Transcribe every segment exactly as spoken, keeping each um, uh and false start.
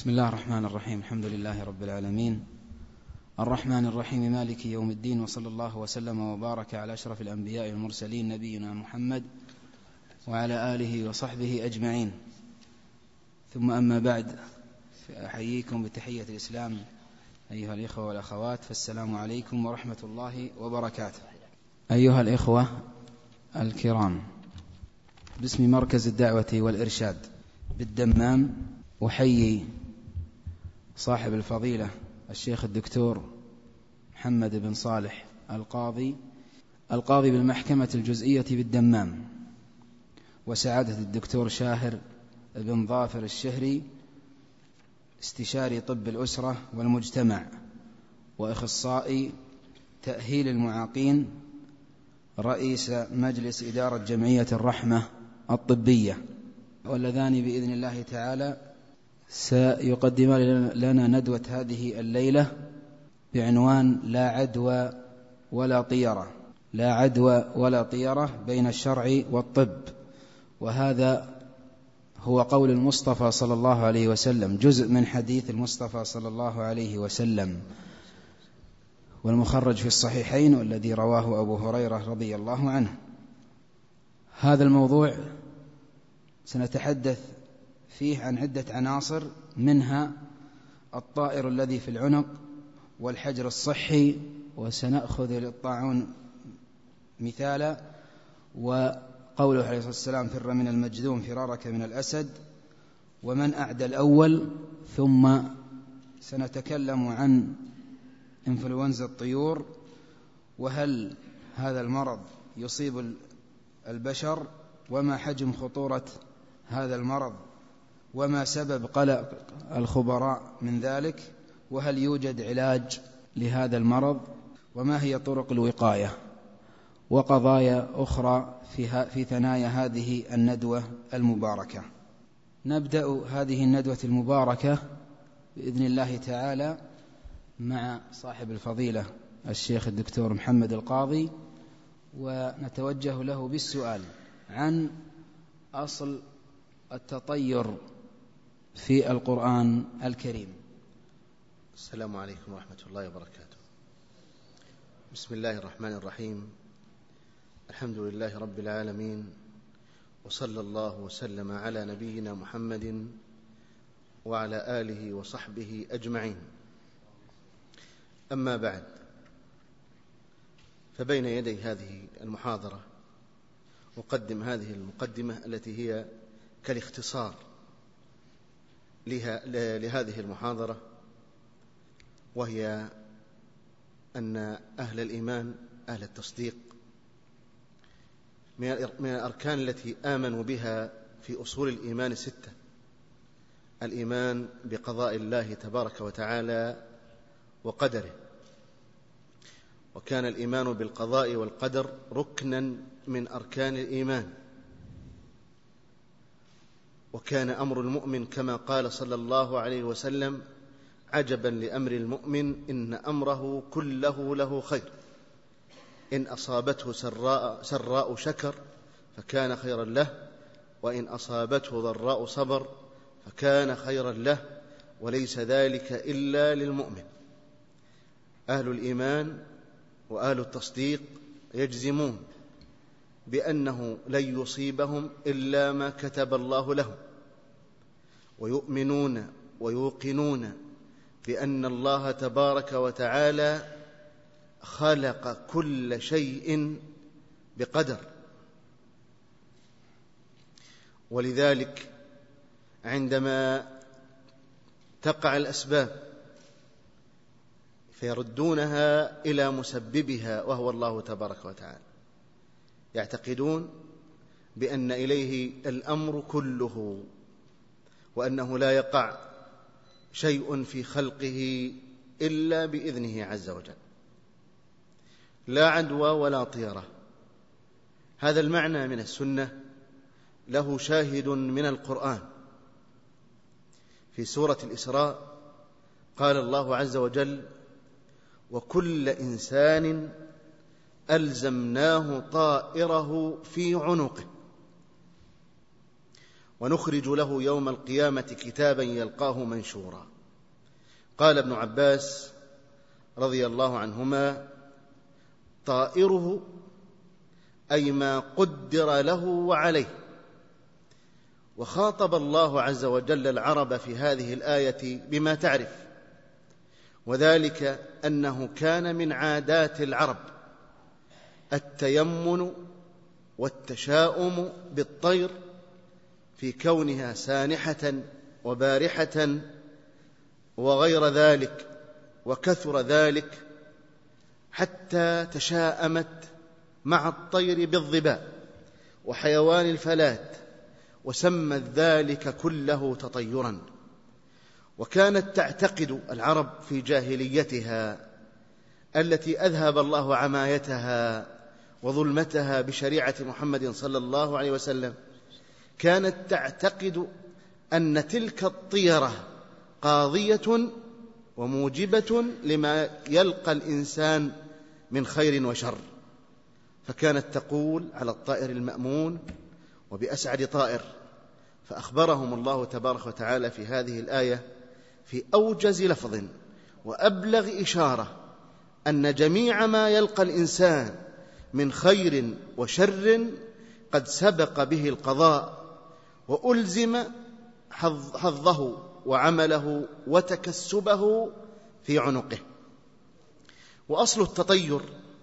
بسم الله الرحمن الرحيم. الحمد لله رب العالمين، الرحمن الرحيم، مالك يوم الدين، وصلى الله وسلم وبارك على أشرف الأنبياء والمرسلين نبينا محمد وعلى آله وصحبه أجمعين. ثم أما بعد، فأحييكم بتحية الإسلام أيها الإخوة والأخوات، فالسلام عليكم ورحمة الله وبركاته. أيها الإخوة الكرام، باسم مركز الدعوة والإرشاد بالدمام أحيي صاحب الفضيلة الشيخ الدكتور محمد بن صالح القاضي القاضي بالمحكمة الجزئية بالدمام، وسعادة الدكتور شاهر بن ظافر الشهري استشاري طب الأسرة والمجتمع وإخصائي تأهيل المعاقين، رئيس مجلس إدارة جمعية الرحمة الطبية، واللذان بإذن الله تعالى سيقدمان لنا ندوة هذه الليلة بعنوان لا عدوى ولا طيرة لا عدوى ولا طيرة بين الشرع والطب. وهذا هو قول المصطفى صلى الله عليه وسلم، جزء من حديث المصطفى صلى الله عليه وسلم، والمخرج في الصحيحين، والذي رواه أبو هريرة رضي الله عنه. هذا الموضوع سنتحدث فيه عن عدة عناصر، منها الطائر الذي في العنق والحجر الصحي، وسنأخذ للطاعون مثالا، وقوله عليه الصلاة والسلام فر من المجذوم فرارك من الأسد، ومن أعدى الأول. ثم سنتكلم عن إنفلونزا الطيور، وهل هذا المرض يصيب البشر، وما حجم خطورة هذا المرض، وما سبب قلق الخبراء من ذلك، وهل يوجد علاج لهذا المرض، وما هي طرق الوقاية، وقضايا أخرى في, في ثنايا هذه الندوة المباركة. نبدأ هذه الندوة المباركة بإذن الله تعالى مع صاحب الفضيلة الشيخ الدكتور محمد القاضي، ونتوجه له بالسؤال عن أصل التطير في القرآن الكريم. السلام عليكم ورحمة الله وبركاته. بسم الله الرحمن الرحيم، الحمد لله رب العالمين، وصلى الله وسلم على نبينا محمد وعلى آله وصحبه أجمعين. أما بعد، فبين يدي هذه المحاضرة أقدم هذه المقدمة التي هي كالاختصار لهذه المحاضرة، وهي أن أهل الإيمان أهل التصديق من الأركان التي آمنوا بها في أصول الإيمان الستة: الإيمان بقضاء الله تبارك وتعالى وقدره، وكان الإيمان بالقضاء والقدر ركنا من أركان الإيمان، وكان أمر المؤمن كما قال صلى الله عليه وسلم: عجبا لأمر المؤمن إن أمره كله له خير، إن أصابته سراء, سراء شكر فكان خيرا له، وإن أصابته ضراء صبر فكان خيرا له، وليس ذلك إلا للمؤمن. أهل الإيمان وأهل التصديق يجزمون بأنه لن يصيبهم إلا ما كتب الله لهم، ويؤمنون ويوقنون بأن الله تبارك وتعالى خلق كل شيء بقدر. ولذلك عندما تقع الأسباب فيردونها إلى مسببها وهو الله تبارك وتعالى، يعتقدون بأن إليه الأمر كله، وأنه لا يقع شيء في خلقه إلا بإذنه عز وجل. لا عدوى ولا طيرة، هذا المعنى من السنة له شاهد من القرآن. في سورة الإسراء قال الله عز وجل: وكل إنسان ألزمناه طائره في عنقه. ونخرج له يوم القيامة كتابا يلقاه منشورا. قال ابن عباس رضي الله عنهما: طائره أي ما قدر له وعليه. وخاطب الله عز وجل العرب في هذه الآية بما تعرف، وذلك أنه كان من عادات العرب التيمن والتشاؤم بالطير في كونها سانحة وبارحة وغير ذلك، وكثر ذلك حتى تشاءمت مع الطير بالظباء وحيوان الفلات، وسمت ذلك كله تطيرا. وكانت تعتقد العرب في جاهليتها التي أذهب الله عمايتها وظلمتها بشريعة محمد صلى الله عليه وسلم، كانت تعتقد أن تلك الطيرة قاضية وموجبة لما يلقى الإنسان من خير وشر، فكانت تقول على الطائر المأمون: وبأسعد طائر. فأخبرهم الله تبارك وتعالى في هذه الآية في أوجز لفظ وأبلغ إشارة أن جميع ما يلقى الإنسان من خير وشر قد سبق به القضاء، وألزم حظه وعمله وتكسبه في عنقه. وأصل التطير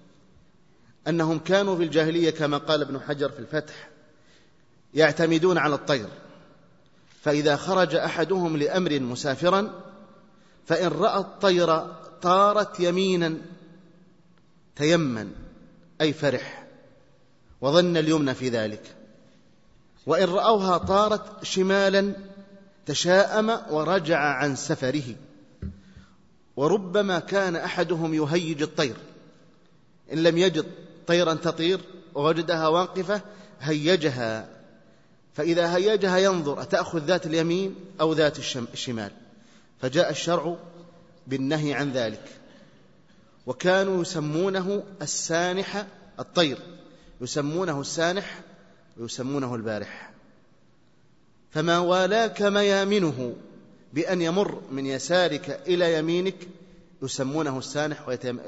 أنهم كانوا في الجاهلية كما قال ابن حجر في الفتح يعتمدون على الطير، فإذا خرج أحدهم لأمر مسافرا فإن رأى الطير طارت يمينا تيمن أي فرح وظن اليمن في ذلك، وإن رأوها طارت شمالا تشاءم ورجع عن سفره. وربما كان أحدهم يهيج الطير، إن لم يجد طيرا تطير ووجدها واقفة هيجها، فإذا هيجها ينظر أتأخذ ذات اليمين أو ذات الشمال، فجاء الشرع بالنهي عن ذلك. وكانوا يسمونه السانح، الطير يسمونه السانح ويسمونه البارح. فما والاك ميامنه بأن يمر من يسارك إلى يمينك يسمونه السانح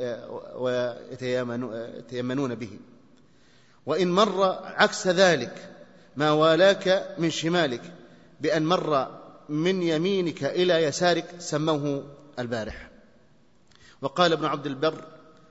ويتيمنون به. وإن مر عكس ذلك ما والاك من شمالك بأن مر من يمينك إلى يسارك سموه البارح. وقال ابن عبد البر: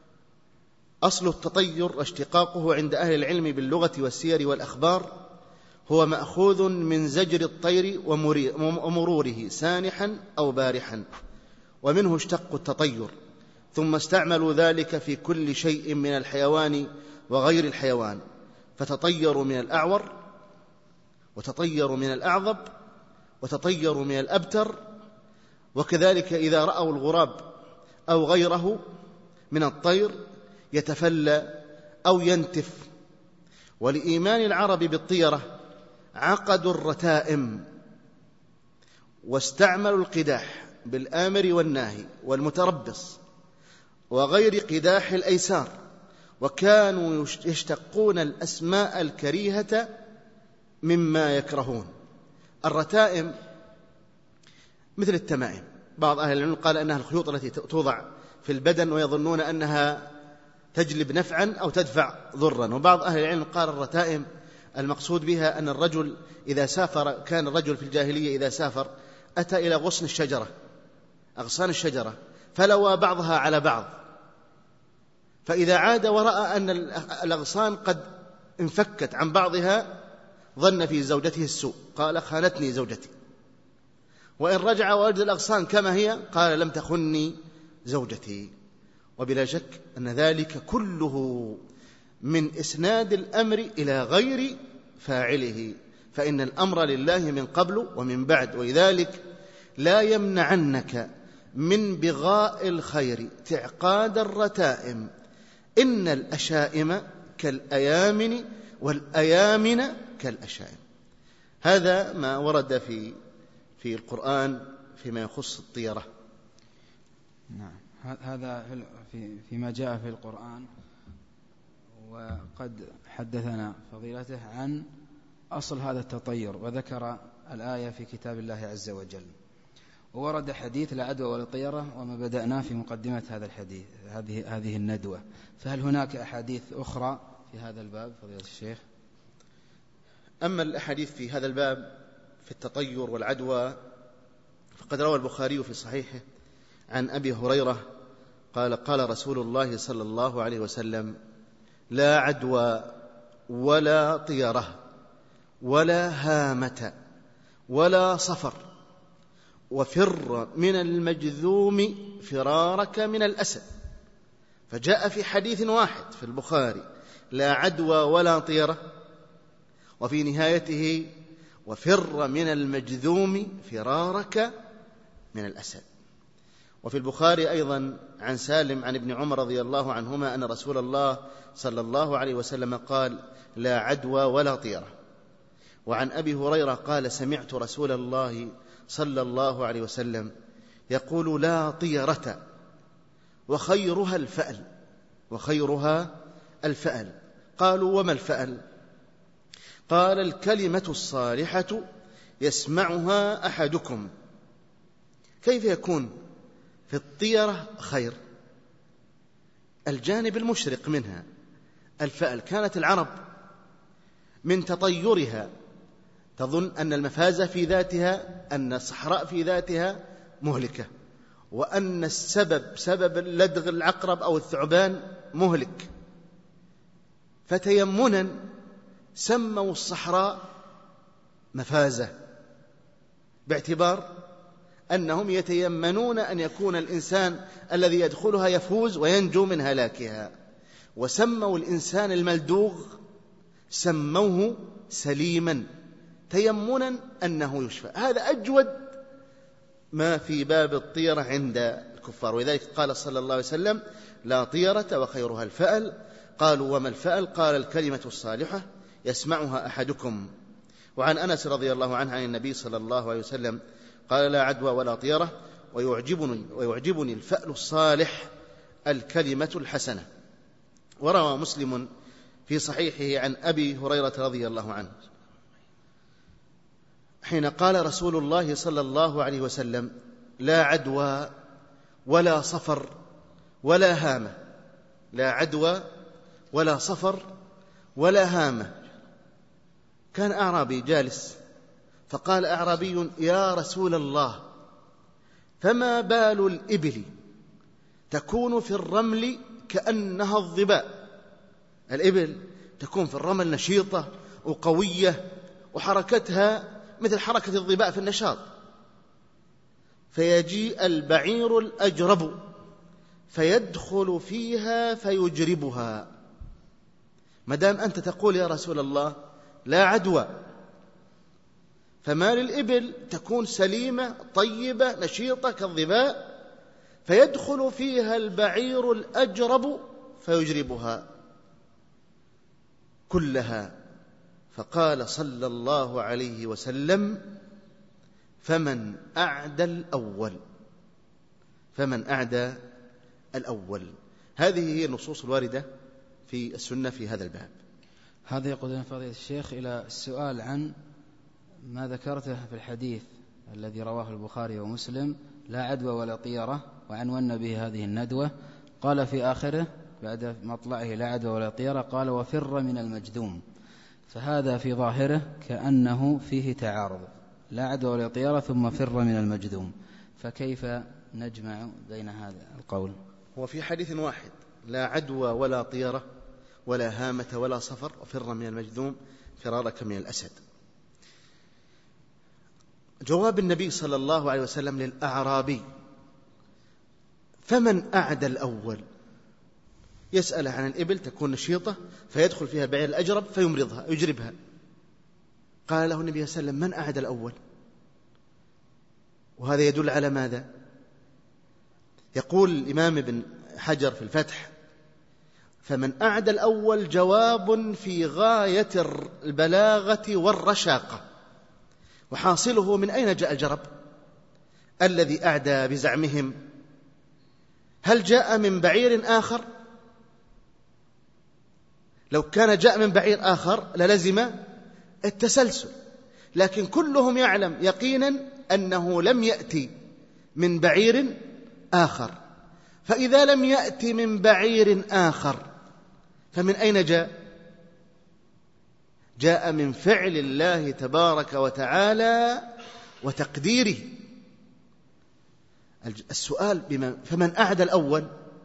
أصل التطير اشتقاقه عند أهل العلم باللغة والسير والأخبار هو مأخوذ من زجر الطير ومروره سانحا أو بارحا، ومنه اشتق التطير، ثم استعملوا ذلك في كل شيء من الحيوان وغير الحيوان، فتطيروا من الأعور وتطيروا من الأعظب وتطيروا من الأبتر. وكذلك إذا رأوا الغراب أو غيره من الطير يتفلى أو ينتف. ولإيمان العرب بالطيرة عقدوا الرتائم واستعملوا القداح بالآمر والناهي والمتربص وغير قداح الأيسار، وكانوا يشتقون الأسماء الكريهة مما يكرهون. الرتائم مثل التمائم، بعض أهل العلم قال أنها الخيوط التي توضع في البدن ويظنون أنها تجلب نفعا أو تدفع ضرا. وبعض أهل العلم قال الرتائم المقصود بها أن الرجل إذا سافر، كان الرجل في الجاهلية إذا سافر أتى إلى غصن الشجرة، أغصان الشجرة، فلوى بعضها على بعض، فإذا عاد ورأى أن الأغصان قد انفكت عن بعضها ظن في زوجته السوء، قال خانتني زوجتي. وإن رجع ووجد الأغصان كما هي قال لم تخني زوجتي. وبلا شك أن ذلك كله من إسناد الأمر إلى غير فاعله، فإن الأمر لله من قبل ومن بعد. ولذلك لا يمنعنك من بغاء الخير تعقاد الرتائم، إن الأشائم كالأيامن والأيامن كالأشائم. هذا ما ورد في في القرآن فيما يخص الطيرة. نعم، هذا في فيما جاء في القرآن. وقد حدثنا فضيلته عن أصل هذا التطير، وذكر الآية في كتاب الله عز وجل. وورد حديث لا عدوى ولا طيرة وما بدأنا في مقدمة هذا الحديث هذه هذه الندوة. فهل هناك أحاديث أخرى في هذا الباب فضيلة الشيخ؟ أما الأحاديث في هذا الباب في التطير والعدوى فقد روى البخاري في صحيحه عن أبي هريرة قال قال رسول الله صلى الله عليه وسلم: لا عدوى ولا طيرة ولا هامة ولا صفر، وفر من المجذوم فرارك من الأسد. فجاء في حديث واحد في البخاري لا عدوى ولا طيرة، وفي نهايته وفر من المجذوم فرارك من الأسد. وفي البخاري أيضا عن سالم عن ابن عمر رضي الله عنهما أن رسول الله صلى الله عليه وسلم قال: لا عدوى ولا طيرة. وعن أبي هريرة قال: سمعت رسول الله صلى الله عليه وسلم يقول: لا طيرة وخيرها الفأل وخيرها الفأل. قالوا: وما الفأل؟ قال: الكلمة الصالحة يسمعها أحدكم. كيف يكون في الطيرة خير؟ الجانب المشرق منها الفأل. كانت العرب من تطيرها تظن أن المفازة في ذاتها، أن الصحراء في ذاتها مهلكة، وأن السبب سبب لدغ العقرب أو الثعبان مهلك، فتيمنا سموا الصحراء مفازة، باعتبار أنهم يتيمنون أن يكون الإنسان الذي يدخلها يفوز وينجو من هلاكها. وسموا الإنسان الملدوغ سموه سليما تيمنا أنه يشفى. هذا أجود ما في باب الطيرة عند الكفار. ولذلك قال صلى الله عليه وسلم: لا طيرة وخيرها الفأل. قالوا: وما الفأل؟ قال: الكلمة الصالحة يسمعها أحدكم. وعن أنس رضي الله عنه عن النبي صلى الله عليه وسلم قال: لا عدوى ولا طيرة ويعجبني, ويعجبني الفأل الصالح الكلمة الحسنة. وروى مسلم في صحيحه عن أبي هريرة رضي الله عنه حين قال رسول الله صلى الله عليه وسلم: لا عدوى ولا صفر ولا هامة. لا عدوى ولا صفر ولا هامة. كان أعرابي جالس فقال أعرابي: يا رسول الله، فما بال الإبل تكون في الرمل كأنها الظباء؟ الإبل تكون في الرمل نشيطة وقوية وحركتها مثل حركة الظباء في النشاط، فيجيء البعير الأجرب فيدخل فيها فيجربها. مدام أنت تقول يا رسول الله لا عدوى، فما للإبل تكون سليمة طيبة نشيطة كالظباء فيدخل فيها البعير الأجرب فيجربها كلها؟ فقال صلى الله عليه وسلم: فمن أعدى الأول فمن أعدى الأول. هذه هي النصوص الواردة في السنة في هذا الباب. هذا يقودنا فضيلة الشيخ إلى السؤال عن ما ذكرته في الحديث الذي رواه البخاري ومسلم: لا عدوى ولا طيرة، وعنونا به هذه الندوة. قال في آخره بعد مطلعه لا عدوى ولا طيرة قال: وفر من المجذوم. فهذا في ظاهره كأنه فيه تعارض، لا عدوى ولا طيرة ثم فر من المجذوم، فكيف نجمع بين هذا القول؟ وفي حديث واحد: لا عدوى ولا طيرة ولا هامة ولا صفر، وفر من المجذوم فرارك من الأسد. جواب النبي صلى الله عليه وسلم للأعرابي: فمن أعدى الأول؟ يسأل عن الإبل تكون نشيطة فيدخل فيها البعير الأجرب فيمرضها يجربها. قال له النبي صلى الله عليه وسلم: من أعدى الأول؟ وهذا يدل على ماذا؟ يقول الإمام ابن حجر في الفتح: فمن أعدى الأول جواب في غاية البلاغة والرشاقة. وحاصله: من أين جاء الجرب الذي أعدى بزعمهم؟ هل جاء من بعير آخر؟ لو كان جاء من بعير آخر للزم التسلسل. لكن كلهم يعلم يقينا أنه لم يأتي من بعير آخر. فإذا لم يأتي من بعير آخر فمن أين جاء؟ جاء من فعل الله تبارك وتعالى وتقديره. السؤال بما فمن أعدى الأول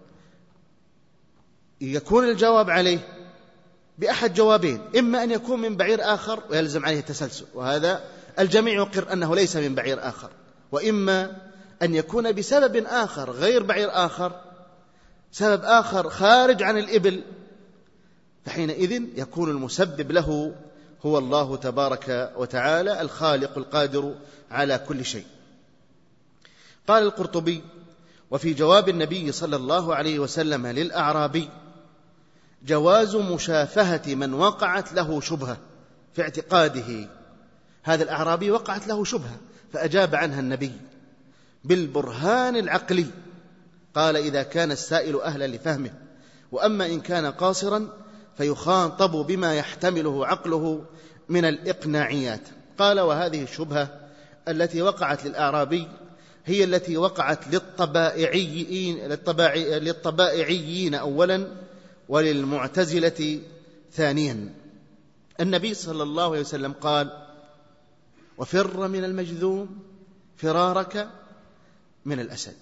يكون الجواب عليه بأحد جوابين: إما أن يكون من بعير آخر ويلزم عليه التسلسل، وهذا الجميع يقر أنه ليس من بعير آخر، وإما أن يكون بسبب آخر غير بعير آخر، سبب آخر خارج عن الإبل، فحينئذ يكون المسبب له هو الله تبارك وتعالى الخالق القادر على كل شيء. قال القرطبي: وفي جواب النبي صلى الله عليه وسلم للأعرابي جواز مشافهة من وقعت له شبهة في اعتقاده. هذا الأعرابي وقعت له شبهة فأجاب عنها النبي بالبرهان العقلي، قال: إذا كان السائل أهلا لفهمه، وأما إن كان قاصرا فيخاطب بما يحتمله عقله من الإقناعيات. قال: وهذه الشبهة التي وقعت للأعرابي هي التي وقعت للطبائعيين, للطبائعيين أولا وللمعتزلة ثانيا. النبي صلى الله عليه وسلم قال: وفر من المجذوم فرارك من الأسد.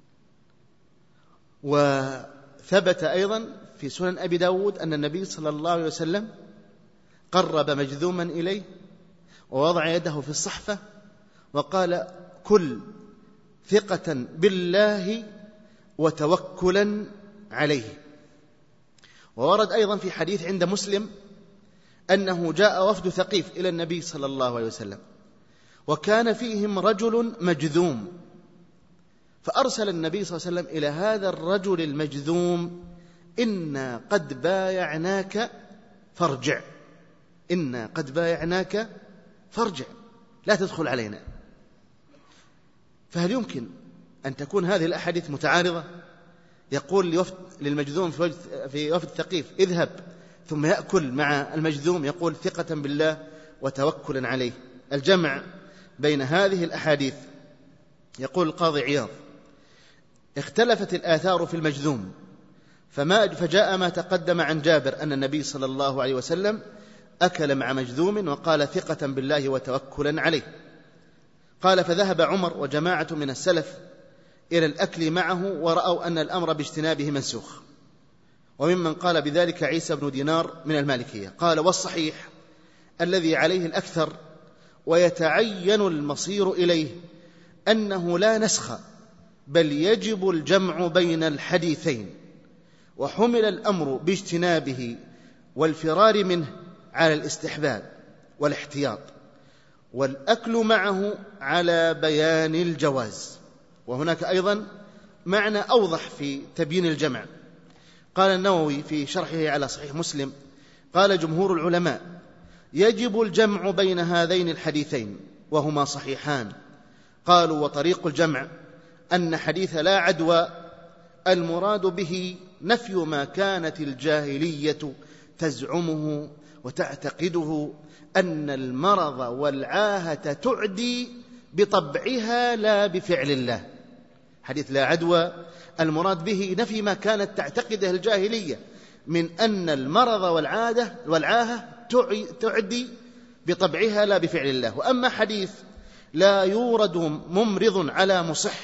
وثبت أيضا في سنن أبي داود أن النبي صلى الله عليه وسلم قرب مجذوما إليه ووضع يده في الصحفة وقال: كل ثقة بالله وتوكلا عليه. وورد أيضا في حديث عند مسلم أنه جاء وفد ثقيف إلى النبي صلى الله عليه وسلم وكان فيهم رجل مجذوم، فأرسل النبي صلى الله عليه وسلم إلى هذا الرجل المجذوم: إنا قد بايعناك فارجع، إنا قد بايعناك فارجع، لا تدخل علينا. فهل يمكن أن تكون هذه الأحاديث متعارضة؟ يقول للمجذوم في وفد ثقيف: اذهب، ثم يأكل مع المجذوم يقول: ثقة بالله وتوكلا عليه. الجمع بين هذه الأحاديث. يقول القاضي عياض: اختلفت الآثار في المجذوم، فما فجاء ما تقدم عن جابر أن النبي صلى الله عليه وسلم أكل مع مجذوم وقال: ثقة بالله وتوكلا عليه. قال: فذهب عمر وجماعة من السلف إلى الأكل معه ورأوا أن الأمر باجتنابه منسوخ، وممن قال بذلك عيسى بن دينار من المالكية. قال: والصحيح الذي عليه الأكثر ويتعين المصير إليه أنه لا نسخ، بل يجب الجمع بين الحديثين، وحمل الأمر باجتنابه والفرار منه على الاستحباب والاحتياط، والأكل معه على بيان الجواز. وهناك أيضا معنى أوضح في تبيين الجمع. قال النووي في شرحه على صحيح مسلم: قال جمهور العلماء: يجب الجمع بين هذين الحديثين وهما صحيحان. قالوا: وطريق الجمع أن حديث لا عدوى المراد به نفي ما كانت الجاهلية تزعمه وتعتقده، أن المرض والعاهة تعدي بطبعها لا بفعل الله. حديث لا عدوى المراد به نفي ما كانت تعتقده الجاهلية من أن المرض والعادة والعاهة تعدي بطبعها لا بفعل الله. وأما حديث لا يورد ممرض على مصح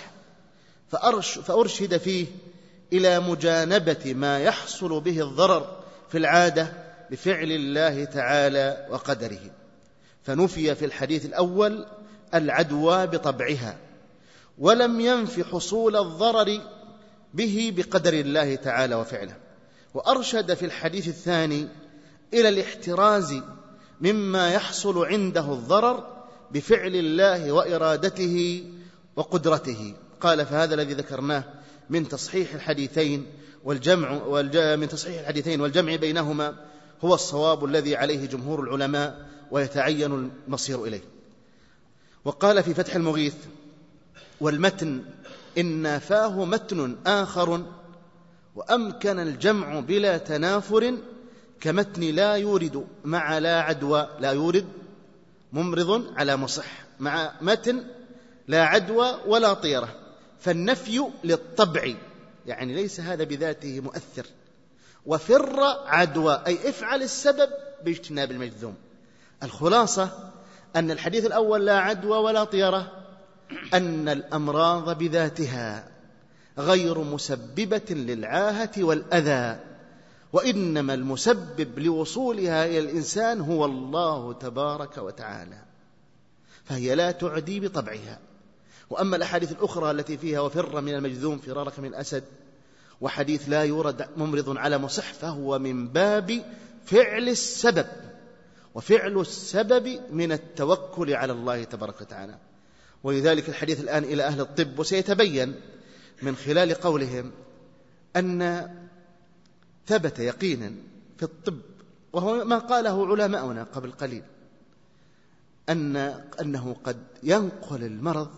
فأرشد فيه إلى مجانبة ما يحصل به الضرر في العادة بفعل الله تعالى وقدره، فنفي في الحديث الأول العدوى بطبعها، ولم ينف حصول الضرر به بقدر الله تعالى وفعله. وأرشد في الحديث الثاني إلى الاحتراز مما يحصل عنده الضرر بفعل الله وإرادته وقدرته. قال: فهذا الذي ذكرناه من تصحيح الحديثين والجمع من تصحيح الحديثين والجمع بينهما هو الصواب الذي عليه جمهور العلماء ويتعين المصير إليه. وقال في فتح المغيث: والمتن إن نافاه متن آخر وأمكن الجمع بلا تنافر كمتن لا يورد مع لا عدوى، لا يورد ممرض على مصح، مع متن لا عدوى ولا طيرة، فالنفي للطبع، يعني ليس هذا بذاته مؤثر. وفر عدوى أي افعل السبب باجتناب المجذوم. الخلاصة أن الحديث الأول لا عدوى ولا طيرة، أن الأمراض بذاتها غير مسببة للعاهة والأذى، وإنما المسبب لوصولها إلى الإنسان هو الله تبارك وتعالى، فهي لا تعدي بطبعها. وأما الأحاديث الأخرى التي فيها وفر من المجذوم فرارك من الأسد، وحديث لا يورد ممرض على مصح، فهو من باب فعل السبب، وفعل السبب من التوكل على الله تبارك وتعالى. ولذلك الحديث الآن إلى أهل الطب، وسيتبين من خلال قولهم أن ثبت يقينا في الطب، وهو ما قاله علماؤنا قبل قليل، أن أنه قد ينقل المرض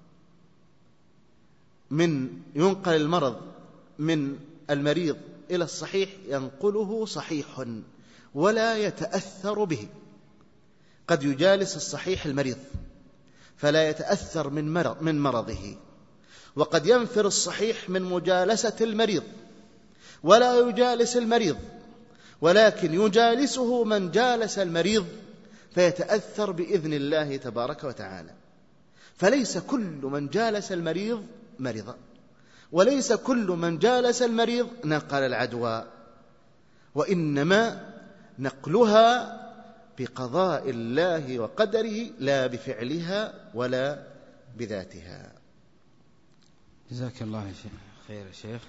من ينقل المرض من المريض إلى الصحيح، ينقله صحيح ولا يتأثر به. قد يجالس الصحيح المريض فلا يتأثر من مرض من مرضه، وقد ينفر الصحيح من مجالسة المريض ولا يجالس المريض، ولكن يجالسه من جالس المريض فيتأثر بإذن الله تبارك وتعالى. فليس كل من جالس المريض مرض، وليس كل من جالس المريض نقل العدوى، وإنما نقلها بقضاء الله وقدره لا بفعلها ولا بذاتها. جزاك الله خير يا شيخ.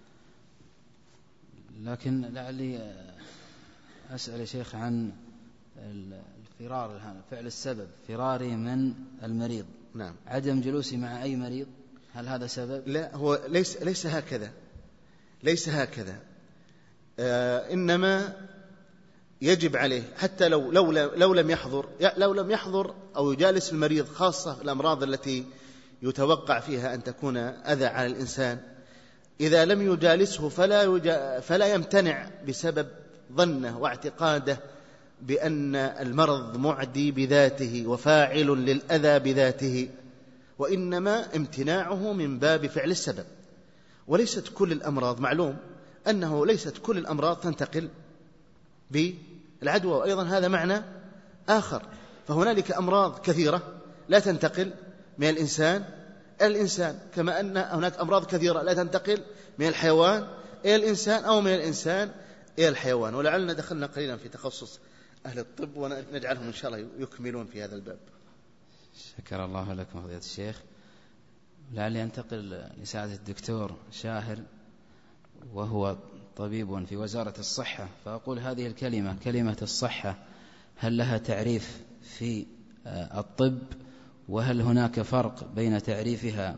لكن لعلي أسأل يا شيخ عن الفرار، فعل السبب، فراري من المريض. نعم. عدم جلوسي مع أي مريض، هل هذا سبب؟ لا، هو ليس ليس هكذا، ليس هكذا. آه إنما يجب عليه حتى لو لو لو لم يحضر لو لم يحضر أو يجالس المريض، خاصة الأمراض التي يتوقع فيها أن تكون أذى على الإنسان، إذا لم يجالسه فلا يجا فلا يمتنع بسبب ظنه واعتقاده بأن المرض معدي بذاته وفاعل للأذى بذاته، وإنما امتناعه من باب فعل السبب. وليست كل الأمراض، معلوم أنه ليست كل الأمراض تنتقل بالعدوى، وأيضا هذا معنى آخر. فهنالك أمراض كثيرة لا تنتقل من الإنسان إلى الإنسان، كما أن هناك أمراض كثيرة لا تنتقل من الحيوان إلى الإنسان أو من الإنسان إلى الحيوان. ولعلنا دخلنا قليلا في تخصص أهل الطب، ونجعلهم إن شاء الله يكملون في هذا الباب. شكر الله لكم فضيلة الشيخ. لعلي أنتقل لسعادة الدكتور شاهر، وهو طبيب في وزارة الصحة، فأقول هذه الكلمة، كلمة الصحة، هل لها تعريف في الطب؟ وهل هناك فرق بين تعريفها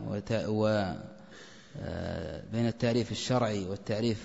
وبين التعريف الشرعي والتعريف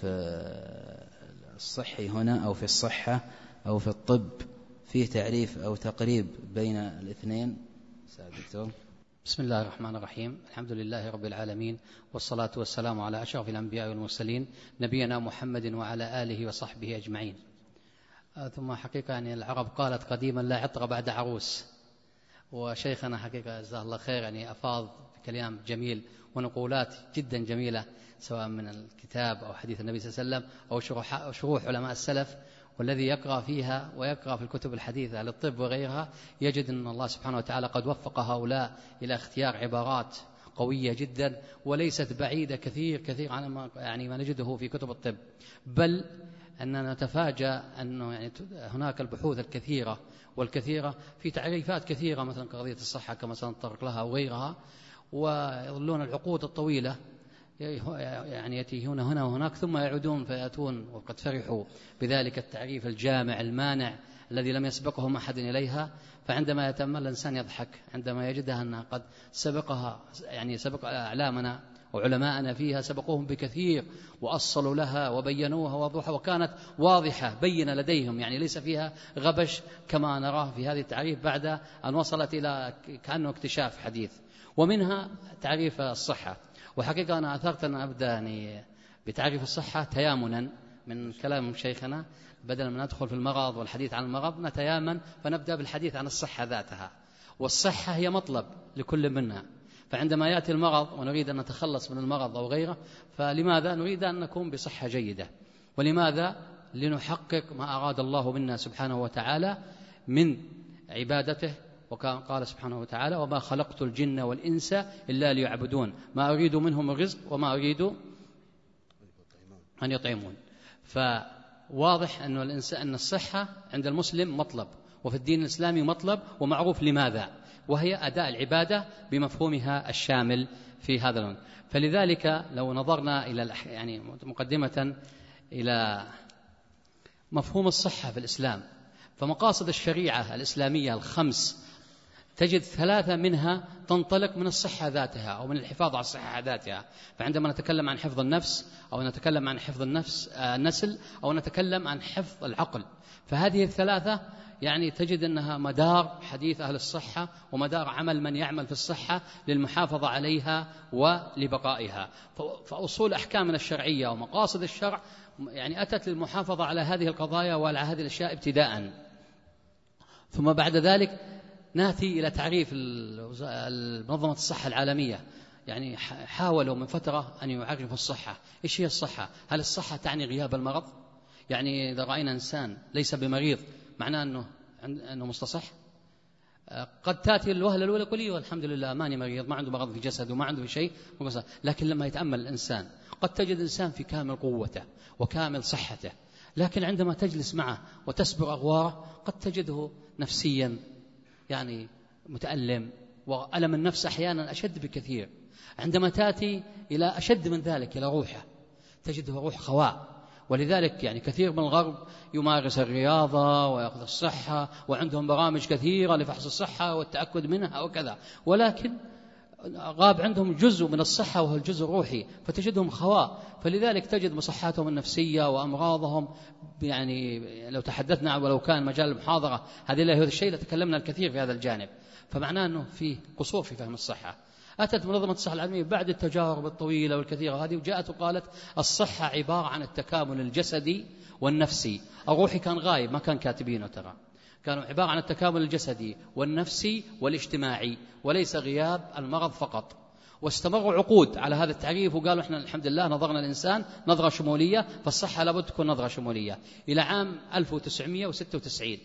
الصحي هنا، أو في الصحة أو في الطب فيه تعريف أو تقريب بين الاثنين؟ سعادة. بسم الله الرحمن الرحيم. الحمد لله رب العالمين، والصلاة والسلام على أشرف الأنبياء والمرسلين، نبينا محمد وعلى آله وصحبه أجمعين. ثم حقيقة يعني العرب قالت قديما لا عطر بعد عروس، وشيخنا حقيقة جزاه الله خير يعني أفاض بكلام جميل ونقولات جدا جميلة، سواء من الكتاب أو حديث النبي صلى الله عليه وسلم أو شروح, أو شروح علماء السلف. والذي يقرأ فيها ويقرأ في الكتب الحديثة على الطب وغيرها يجد أن الله سبحانه وتعالى قد وفق هؤلاء إلى اختيار عبارات قوية جدا، وليست بعيدة كثير كثير عن ما يعني ما نجده في كتب الطب، بل أننا نتفاجأ أنه يعني هناك البحوث الكثيرة والكثيرة في تعريفات كثيرة، مثلا قضية الصحة كما سنتطرق لها وغيرها، ويظلون العقود الطويلة يعني يتيهون هنا وهناك ثم يعودون فيأتون وقد فرحوا بذلك التعريف الجامع المانع الذي لم يسبقهم أحد إليها. فعندما يتأمل الإنسان يضحك عندما يجدها أنها قد سبقها، يعني سبق أعلامنا وعلماءنا فيها سبقوهم بكثير وأصلوا لها وبينوها ووضوحها، وكانت واضحة بينة لديهم، يعني ليس فيها غبش كما نراه في هذه التعريف بعد أن وصلت إلى كأنه اكتشاف حديث. ومنها تعريف الصحة. وحقيقة أنا أثرت أن أبدأ يعني بتعريف الصحة تيامنا من كلام شيخنا بدل ما ندخل في المرض والحديث عن المرض نتيامن فنبدأ بالحديث عن الصحة ذاتها. والصحة هي مطلب لكل منا، فعندما يأتي المرض ونريد أن نتخلص من المرض أو غيره، فلماذا نريد أن نكون بصحة جيدة؟ ولماذا؟ لنحقق ما أراد الله منا سبحانه وتعالى من عبادته. وكان قال سبحانه وتعالى: وما خلقت الجن والإنس إلا ليعبدون ما أريد منهم الرزق وما أريد أن يطعمون. فواضح أن الإنسان أن الصحة عند المسلم مطلب، وفي الدين الإسلامي مطلب ومعروف لماذا، وهي أداء العبادة بمفهومها الشامل في هذا اللون. فلذلك لو نظرنا إلى يعني مقدمة إلى مفهوم الصحة في الإسلام، فمقاصد الشريعة الإسلامية الخمس تجد ثلاثة منها تنطلق من الصحة ذاتها أو من الحفاظ على الصحة ذاتها. فعندما نتكلم عن حفظ النفس أو نتكلم عن حفظ النفس النسل أو نتكلم عن حفظ العقل، فهذه الثلاثة يعني تجد أنها مدار حديث أهل الصحة ومدار عمل من يعمل في الصحة للمحافظة عليها ولبقائها. فأصول أحكامنا الشرعية ومقاصد الشرع يعني أتت للمحافظة على هذه القضايا وعلى هذه الأشياء ابتداء. ثم بعد ذلك نأتي إلى تعريف منظمة الصحة العالمية. يعني حاولوا من فترة أن يعرفوا الصحة. إيش هي الصحة؟ هل الصحة تعني غياب المرض؟ يعني إذا رأينا إنسان ليس بمريض معناه أنه أنه مستصح؟ قد تأتي الوهلة الأولى يقول لي الحمد لله ماني مريض، ما عنده مرض في جسده وما عنده في شيء، لكن لما يتأمل الإنسان قد تجد إنسان في كامل قوته وكامل صحته، لكن عندما تجلس معه وتسبر أغواره قد تجده نفسيا يعني متألم، وألم النفس أحيانا أشد بكثير. عندما تأتي إلى أشد من ذلك إلى روحه تجده روح خواء. ولذلك يعني كثير من الغرب يمارس الرياضة ويأخذ الصحة وعندهم برامج كثيرة لفحص الصحة والتأكد منها وكذا، ولكن غاب عندهم جزء من الصحة وهو الجزء الروحي، فتجدهم خواء. فلذلك تجد مصحاتهم النفسية وأمراضهم يعني لو تحدثنا ولو كان مجال المحاضرة هذه هذا الشيء لتكلمنا الكثير في هذا الجانب. فمعناه أنه في قصور في فهم الصحة. أتت منظمة الصحة العالمية بعد التجارب الطويلة والكثيرة هذه وجاءت وقالت الصحة عبارة عن التكامل الجسدي والنفسي. الروحي كان غايب ما كان كاتبينه، ترى كانوا عبارة عن التكامل الجسدي والنفسي والاجتماعي وليس غياب المرض فقط. واستمروا عقود على هذا التعريف وقالوا احنا الحمد لله نظرنا الإنسان نظرة شمولية، فالصحة لابد تكون نظرة شمولية. إلى عام ألف وتسعمائة وستة وتسعين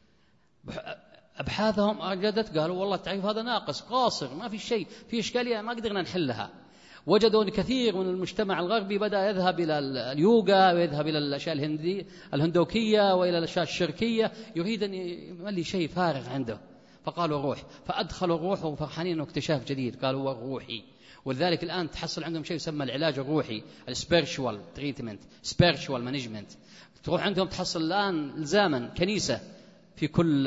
أبحاثهم أجدت قالوا والله التعريف هذا ناقص قاصر، ما في شيء، في إشكالية ما قدرنا نحلها. وجدوا أن كثير من المجتمع الغربي بدأ يذهب إلى اليوغا ويذهب إلى الأشياء الهندي الهندوكية وإلى الأشياء الشركية، يريد أن يملي شيء فارغ عنده، فقالوا الروح، فأدخلوا الروح وفرحانين أنه اكتشاف جديد قالوا هو الروحي. ولذلك الآن تحصل عندهم شيء يسمى العلاج الروحي، السبيرشوال تريتمنت، سبيرشوال مانجمنت. تروح عندهم تحصل الآن إلزاما كنيسة في كل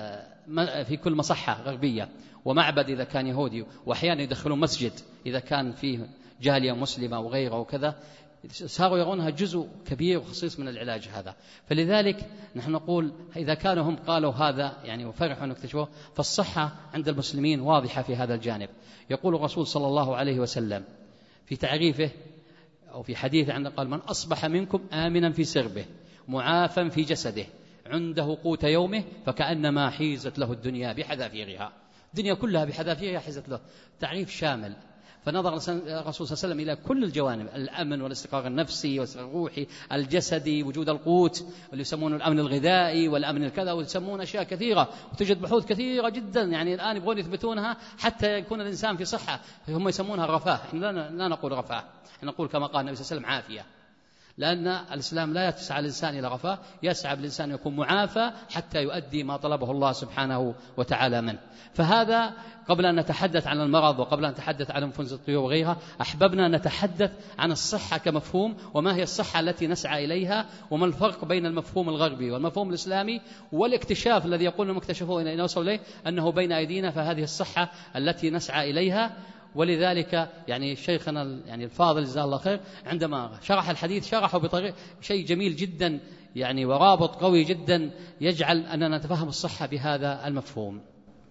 في كل مصحة غربية ومعبد إذا كان يهودي، وأحيانا يدخلون مسجد إذا كان فيه جالية مسلمة وغيره وكذا، صاروا يرونها جزء كبير وخصيص من العلاج هذا. فلذلك نحن نقول إذا كانوا هم قالوا هذا يعني وفرحوا أن اكتشفوه، فالصحة عند المسلمين واضحة في هذا الجانب. يقول الرسول صلى الله عليه وسلم في تعريفه أو في حديثه عنه قال: من أصبح منكم آمنا في سربه معافا في جسده عنده قوت يومه فكأنما حيزت له الدنيا بحذافيرها. الدنيا كلها بحذافيرها حيزت له. تعريف شامل. فنظر الرسول صلى الله عليه وسلم إلى كل الجوانب: الأمن والاستقرار النفسي والاستقرار الروحي، الجسدي، وجود القوت اللي يسمونه الأمن الغذائي والأمن الكذا، ويسمون أشياء كثيرة، وتجد بحوث كثيرة جدا يعني الآن يبغون يثبتونها حتى يكون الإنسان في صحة. هم يسمونها الرفاه، احنا لا نقول رفاه، احنا نقول كما قال النبي صلى الله عليه وسلم عافية، لأن الإسلام لا يسعى الإنسان إلى رفاه، يسعى الإنسان يكون معافى حتى يؤدي ما طلبه الله سبحانه وتعالى منه. فهذا قبل أن نتحدث عن المرض وقبل أن نتحدث عن انفلونزا الطيور وغيرها، أحببنا أن نتحدث عن الصحة كمفهوم، وما هي الصحة التي نسعى إليها، وما الفرق بين المفهوم الغربي والمفهوم الإسلامي، والاكتشاف الذي يقول المكتشفون إن وصلوا إليه أنه بين أيدينا، فهذه الصحة التي نسعى إليها. ولذلك يعني شيخنا يعني الفاضل جزاه الله خير عندما شرح الحديث شرحه بطريقة شيء جميل جدا يعني ورابط قوي جدا يجعل أننا نتفهم الصحة بهذا المفهوم.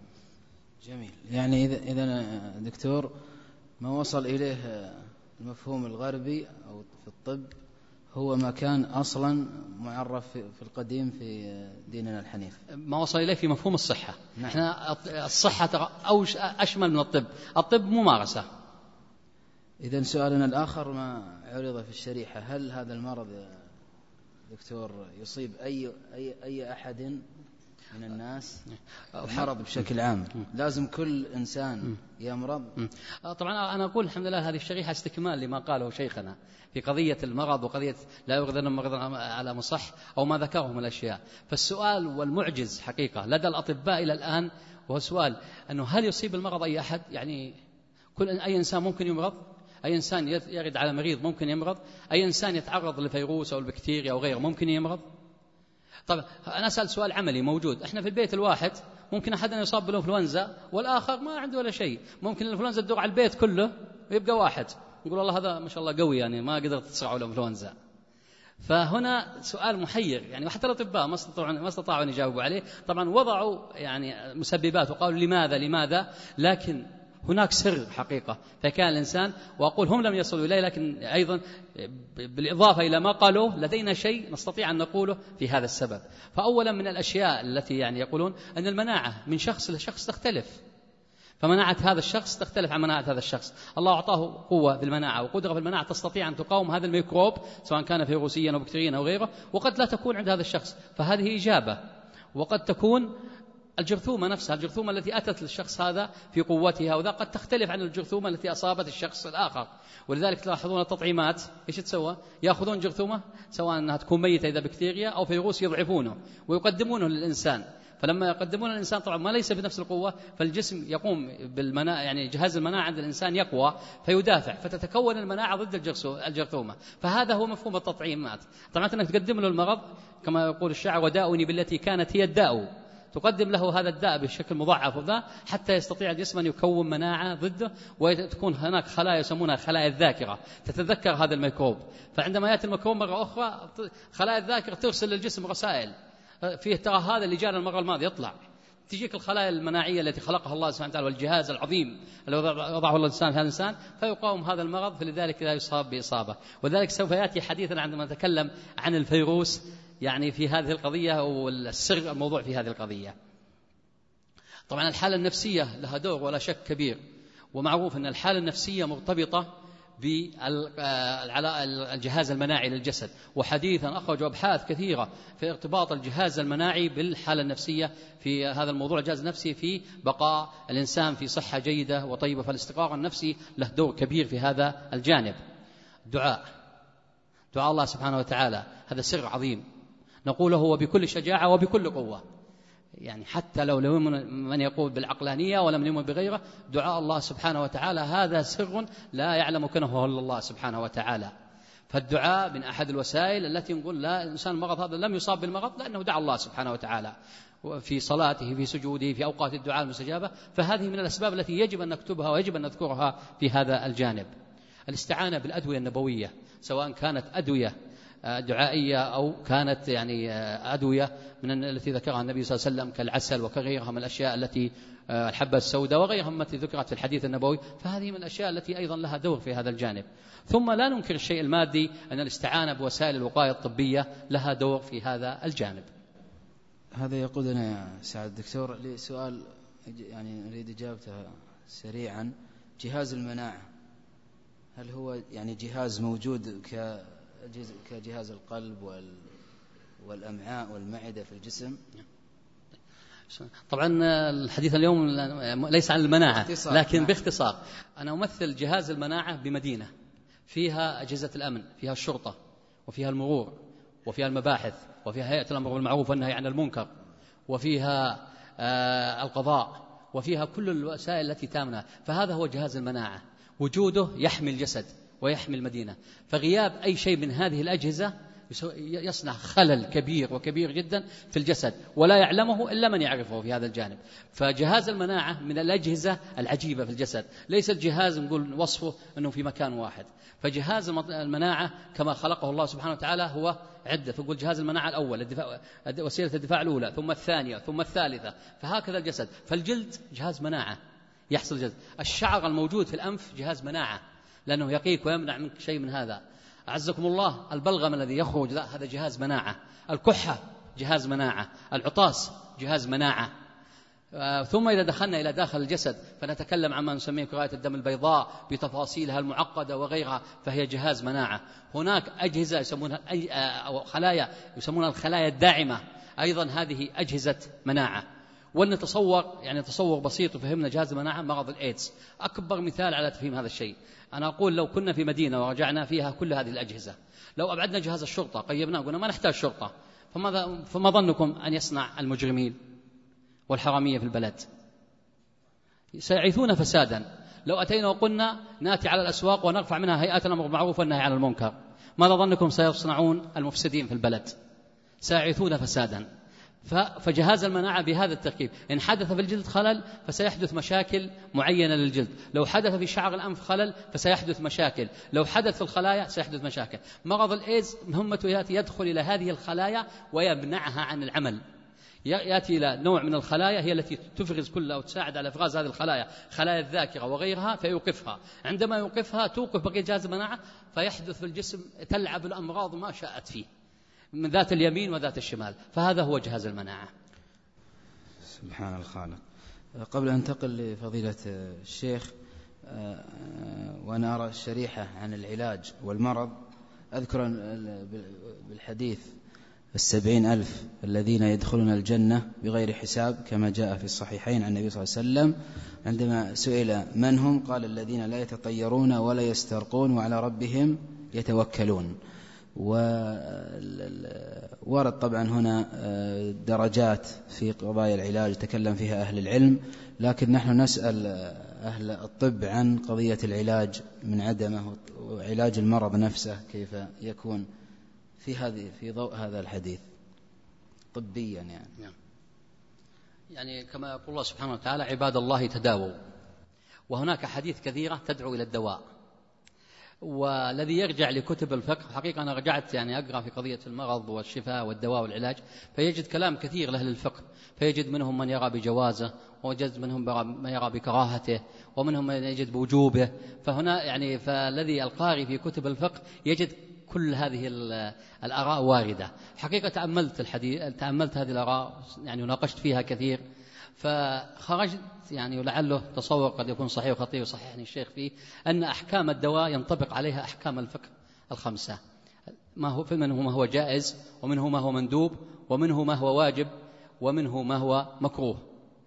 جميل. يعني إذا إذا دكتور ما وصل إليه المفهوم الغربي أو في الطب هو مكان أصلا معرف في القديم في ديننا الحنيف، ما وصل إليه في مفهوم الصحة. نعم. إحنا الصحة أوش أشمل من الطب، الطب ممارسة. إذن سؤالنا الآخر ما عرض في الشريحة: هل هذا المرض يا دكتور يصيب أي أي أي أحد من الناس؟ المرض بشكل عام لازم كل إنسان يمرض؟ طبعا أنا أقول الحمد لله هذه الشريحة استكمال لما قاله شيخنا في قضية المرض وقضية لا يغذن المرض على مصح أو ما ذكره من الأشياء. فالسؤال والمعجز حقيقة لدى الأطباء إلى الآن هو سؤال أنه هل يصيب المرض أي أحد؟ يعني كل أي إنسان ممكن يمرض، أي إنسان يرد على مريض ممكن يمرض، أي إنسان يتعرض لفيروس أو البكتيريا أو غيره ممكن يمرض. طبعا أنا أسأل سؤال عملي موجود. إحنا في البيت الواحد ممكن أحدنا يصاب بالإنفلونزا والآخر ما عنده ولا شيء، ممكن الإنفلونزا تدور على البيت كله ويبقى واحد نقول الله هذا ما شاء الله قوي يعني ما قدرت تصرعه الإنفلونزا. فهنا سؤال محير يعني، وحتى الأطباء ما استطاعوا ما استطاعوا أن يجاوبوا عليه. طبعا وضعوا يعني مسببات وقالوا لماذا لماذا، لكن هناك سر حقيقة فكان الإنسان، وأقول هم لم يصلوا إليه، لكن أيضا بالإضافة إلى ما قالوا لدينا شيء نستطيع أن نقوله في هذا السبب. فأولا من الأشياء التي يعني يقولون أن المناعة من شخص لشخص تختلف، فمناعة هذا الشخص تختلف عن مناعة هذا الشخص. الله أعطاه قوة في المناعة وقدرة في المناعة تستطيع أن تقاوم هذا الميكروب سواء كان فيروسيا أو بكتيريا أو غيره، وقد لا تكون عند هذا الشخص، فهذه إجابة. وقد تكون الجرثومة نفسها، الجرثومة التي أتت للشخص هذا في قوتها وذا قد تختلف عن الجرثومة التي أصابت الشخص الآخر. ولذلك تلاحظون التطعيمات إيش تسوى؟ يأخذون جرثومة سواء أنها تكون ميتة إذا بكتيريا أو فيروس يضعفونه ويقدمونه للإنسان. فلما يقدمون الإنسان طبعا ما ليس بنفس القوة، فالجسم يقوم بالمناعة يعني جهاز المناعة عند الإنسان يقوى فيدافع، فتتكون المناعة ضد الجرثومة. فهذا هو مفهوم التطعيمات. طبعا أنك تقدم له المرض كما يقول الشاعر: وداؤني بالتي كانت هي الداء، تقدم له هذا الداء بشكل مضاعف وذا حتى يستطيع الجسم أن يكون مناعة ضده، وتكون هناك خلايا يسمونها خلايا الذاكرة تتذكر هذا الميكروب. فعندما يأتي الميكروب مرة أخرى خلايا الذاكرة ترسل للجسم رسائل فيه ترى هذا اللي جاءنا المرة الماضية يطلع. تجيك الخلايا المناعية التي خلقها الله سبحانه وتعالى والجهاز العظيم الذي وضعه الله الإنسان في هذا الإنسان فيقاوم هذا المرض، فلذلك لا يصاب بإصابة. وذلك سوف يأتي حديثا عندما نتكلم عن الفيروس يعني في هذه القضية والسر الموضوع في هذه القضية. طبعا الحالة النفسية لها دور ولا شك كبير، ومعروف أن الحالة النفسية مرتبطة بالجهاز المناعي للجسد، وحديثا أخرجوا أبحاث كثيرة في ارتباط الجهاز المناعي بالحالة النفسية في هذا الموضوع. الجهاز النفسي في بقاء الإنسان في صحة جيدة وطيبة، فالاستقرار النفسي له دور كبير في هذا الجانب. دعاء دعاء الله سبحانه وتعالى هذا سر عظيم نقوله وبكل شجاعة وبكل قوة، يعني حتى لو لو من يقول بالعقلانية ولم يؤمن بغيره، دعاء الله سبحانه وتعالى هذا سر لا يعلم كنه إلا الله سبحانه وتعالى. فالدعاء من أحد الوسائل التي نقول لا الإنسان المرض هذا لم يصاب بالمرض لأنه دعا الله سبحانه وتعالى في صلاته في سجوده في أوقات الدعاء المستجابة. فهذه من الأسباب التي يجب أن نكتبها ويجب أن نذكرها في هذا الجانب. الاستعانة بالأدوية النبوية سواء كانت أدوية دعائية أو كانت يعني أدوية من التي ذكرها النبي صلى الله عليه وسلم كالعسل وكغيرها من الأشياء التي الحبة السوداء وغيرها التي ذكرت في الحديث النبوي، فهذه من الأشياء التي أيضا لها دور في هذا الجانب. ثم لا ننكر الشيء المادي، أن الاستعانة بوسائل الوقاية الطبية لها دور في هذا الجانب. هذا يقودنا يا سعد الدكتور لسؤال يعني نريد إجابته سريعا. جهاز المناعة هل هو يعني جهاز موجود ك كجهاز القلب والأمعاء والمعدة في الجسم؟ طبعا الحديث اليوم ليس عن المناعة لكن نعم. باختصار أنا أمثل جهاز المناعة بمدينة فيها أجهزة الأمن، فيها الشرطة وفيها المرور وفيها المباحث وفيها هيئة الأمر بالمعروف والنهي عن المنكر وفيها آه القضاء وفيها كل الوسائل التي تامنها. فهذا هو جهاز المناعة، وجوده يحمي الجسد ويحمي المدينة. فغياب أي شيء من هذه الأجهزة يصنع خلل كبير وكبير جدا في الجسد ولا يعلمه إلا من يعرفه في هذا الجانب. فجهاز المناعة من الأجهزة العجيبة في الجسد، ليس الجهاز نقول وصفه أنه في مكان واحد. فجهاز المناعة كما خلقه الله سبحانه وتعالى هو عدة، فقول جهاز المناعة الأول الدفاع وسيلة الدفاع الأولى ثم الثانية ثم الثالثة، فهكذا الجسد. فالجلد جهاز مناعة يحصل جلد، الشعر الموجود في الأنف جهاز مناعة لأنه يقيك ويمنع منك شيء من هذا، أعزكم الله البلغم الذي يخرج هذا جهاز مناعة، الكحة جهاز مناعة، العطاس جهاز مناعة. ثم إذا دخلنا إلى داخل الجسد فنتكلم عما نسميه كرات الدم البيضاء بتفاصيلها المعقدة وغيرها، فهي جهاز مناعة. هناك أجهزة يسمونها أو خلايا يسمونها الخلايا الداعمة، أيضا هذه أجهزة مناعة. ولنتصور يعني تصور بسيط وفهمنا جهاز المناعة مرض الإيدز، أكبر مثال على تفهيم هذا الشيء. أنا أقول لو كنا في مدينة ورجعنا فيها كل هذه الأجهزة، لو أبعدنا جهاز الشرطة قيمناه وقلنا ما نحتاج شرطة، فماذا فما ظنكم أن يصنع المجرمين والحرامية في البلد؟ سيعيثون فسادا. لو أتينا وقلنا نأتي على الأسواق ونرفع منها هيئات الأمر بالمعروف والنهي عن المنكر، ماذا ظنكم سيصنعون المفسدين في البلد؟ سيعيثون فسادا. فجهاز المناعة بهذا التركيب، إن حدث في الجلد خلل فسيحدث مشاكل معينة للجلد، لو حدث في شعر الأنف خلل فسيحدث مشاكل، لو حدث في الخلايا سيحدث مشاكل. مرض الإيدز مهمته يأتي يدخل إلى هذه الخلايا ويمنعها عن العمل، يأتي إلى نوع من الخلايا هي التي تفرز كل أو تساعد على إفراز هذه الخلايا، خلايا الذاكرة وغيرها، فيوقفها. عندما يوقفها توقف بقية جهاز المناعة، فيحدث في الجسم تلعب الأمراض ما شاءت فيه من ذات اليمين وذات الشمال. فهذا هو جهاز المناعة. سبحان الخالق. قبل أن انتقل لفضيلة الشيخ، وأنا أرى الشريحة عن العلاج والمرض، أذكر بالحديث السبعين ألف الذين يدخلون الجنة بغير حساب كما جاء في الصحيحين عن النبي صلى الله عليه وسلم، عندما سئل من هم قال الذين لا يتطيرون ولا يسترقون وعلى ربهم يتوكلون. وورد طبعا هنا درجات في قضايا العلاج تكلم فيها أهل العلم، لكن نحن نسأل أهل الطب عن قضية العلاج من عدمه وعلاج المرض نفسه كيف يكون في هذه في ضوء هذا الحديث طبيا. يعني يعني كما يقول الله سبحانه وتعالى عباد الله تداووا، وهناك حديث كثيرة تدعو إلى الدواء. والذي يرجع لكتب الفقه، حقيقة أنا رجعت يعني أقرأ في قضية المرض والشفاء والدواء والعلاج، فيجد كلام كثير لأهل الفقه، فيجد منهم من يرى بجوازه، ويجد منهم من يرى بكراهته، ومنهم من يجد بوجوبه. فهنا يعني فالذي القارئ في كتب الفقه يجد كل هذه الآراء واردة. حقيقة تأملت الحديث تأملت هذه الآراء يعني وناقشت فيها كثير، فخرجت يعني ولعله تصور قد يكون صحيح وخطير وصحيحني الشيخ فيه أن أحكام الدواء ينطبق عليها أحكام الفقه الخمسة، ما هو منه ما هو جائز، ومنه ما هو مندوب، ومنه ما هو واجب، ومنه ما هو مكروه.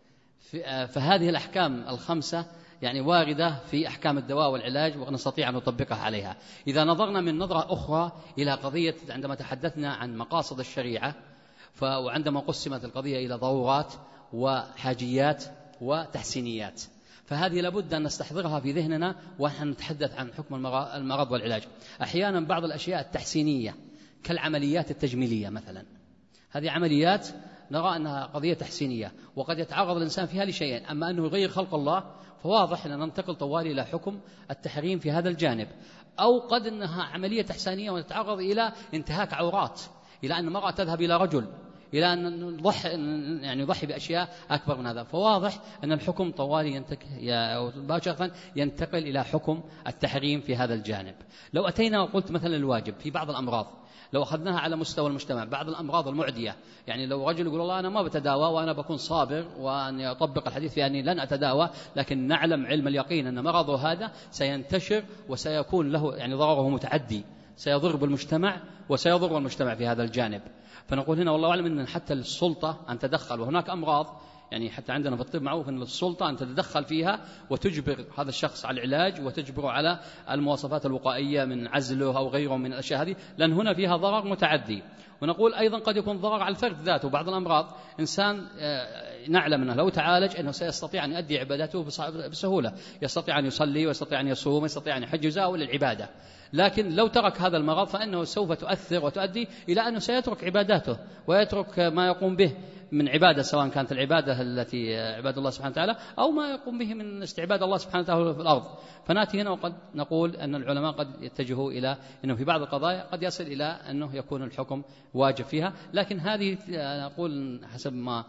فهذه الأحكام الخمسة يعني واردة في أحكام الدواء والعلاج، ونستطيع أن نطبقها عليها. إذا نظرنا من نظرة أخرى إلى قضية عندما تحدثنا عن مقاصد الشريعة، وعندما قسمت القضية إلى ضرورات وحاجيات وتحسينيات، فهذه لابد أن نستحضرها في ذهننا ونحن نتحدث عن حكم المرض والعلاج. أحيانا بعض الأشياء التحسينية كالعمليات التجميلية مثلا، هذه عمليات نرى أنها قضية تحسينية وقد يتعرض الإنسان فيها لشيئين، أما أنه يغير خلق الله فواضح أن ننتقل طوالي إلى حكم التحريم في هذا الجانب، أو قد أنها عملية تحسينية وتتعرض إلى انتهاك عورات، إلى أن المرأة تذهب إلى رجل، إلى أن نضحي يعني نضحي بأشياء أكبر من هذا. فواضح أن الحكم طوالي ينتقل ينتقل إلى حكم التحريم في هذا الجانب. لو أتينا وقلت مثلا الواجب في بعض الأمراض، لو أخذناها على مستوى المجتمع، بعض الأمراض المعدية، يعني لو رجل يقول الله أنا ما بتداوى وأنا بكون صابر وأن يطبق الحديث في أني لن أتداوى، لكن نعلم علم اليقين أن مرضه هذا سينتشر وسيكون له يعني ضرره متعدي، سيضر بالمجتمع وسيضر المجتمع في هذا الجانب. فنقول هنا والله أعلم أن حتى السلطة أن تدخل، وهناك أمراض يعني حتى عندنا في الطب معروف أن السلطة أن تتدخل فيها وتجبر هذا الشخص على العلاج وتجبره على المواصفات الوقائية من عزله أو غيره من الأشياء هذه، لأن هنا فيها ضرر متعدي. ونقول أيضا قد يكون ضرر على الفرد ذاته. بعض الأمراض إنسان نعلم أنه لو تعالج أنه سيستطيع أن يؤدي عبادته بسهولة، يستطيع أن يصلي ويستطيع أن يصوم ويستطيع أن يحج جزاءه للعبادة، لكن لو ترك هذا المرض فإنه سوف تؤثر وتؤدي إلى أنه سيترك عباداته ويترك ما يقوم به من عبادة، سواء كانت العبادة التي عباد الله سبحانه وتعالى أو ما يقوم به من استعباد الله سبحانه وتعالى في الأرض. فنأتي هنا وقد نقول أن العلماء قد يتجهوا إلى أنه في بعض القضايا قد يصل إلى أنه يكون الحكم واجب فيها، لكن هذه نقول حسب ما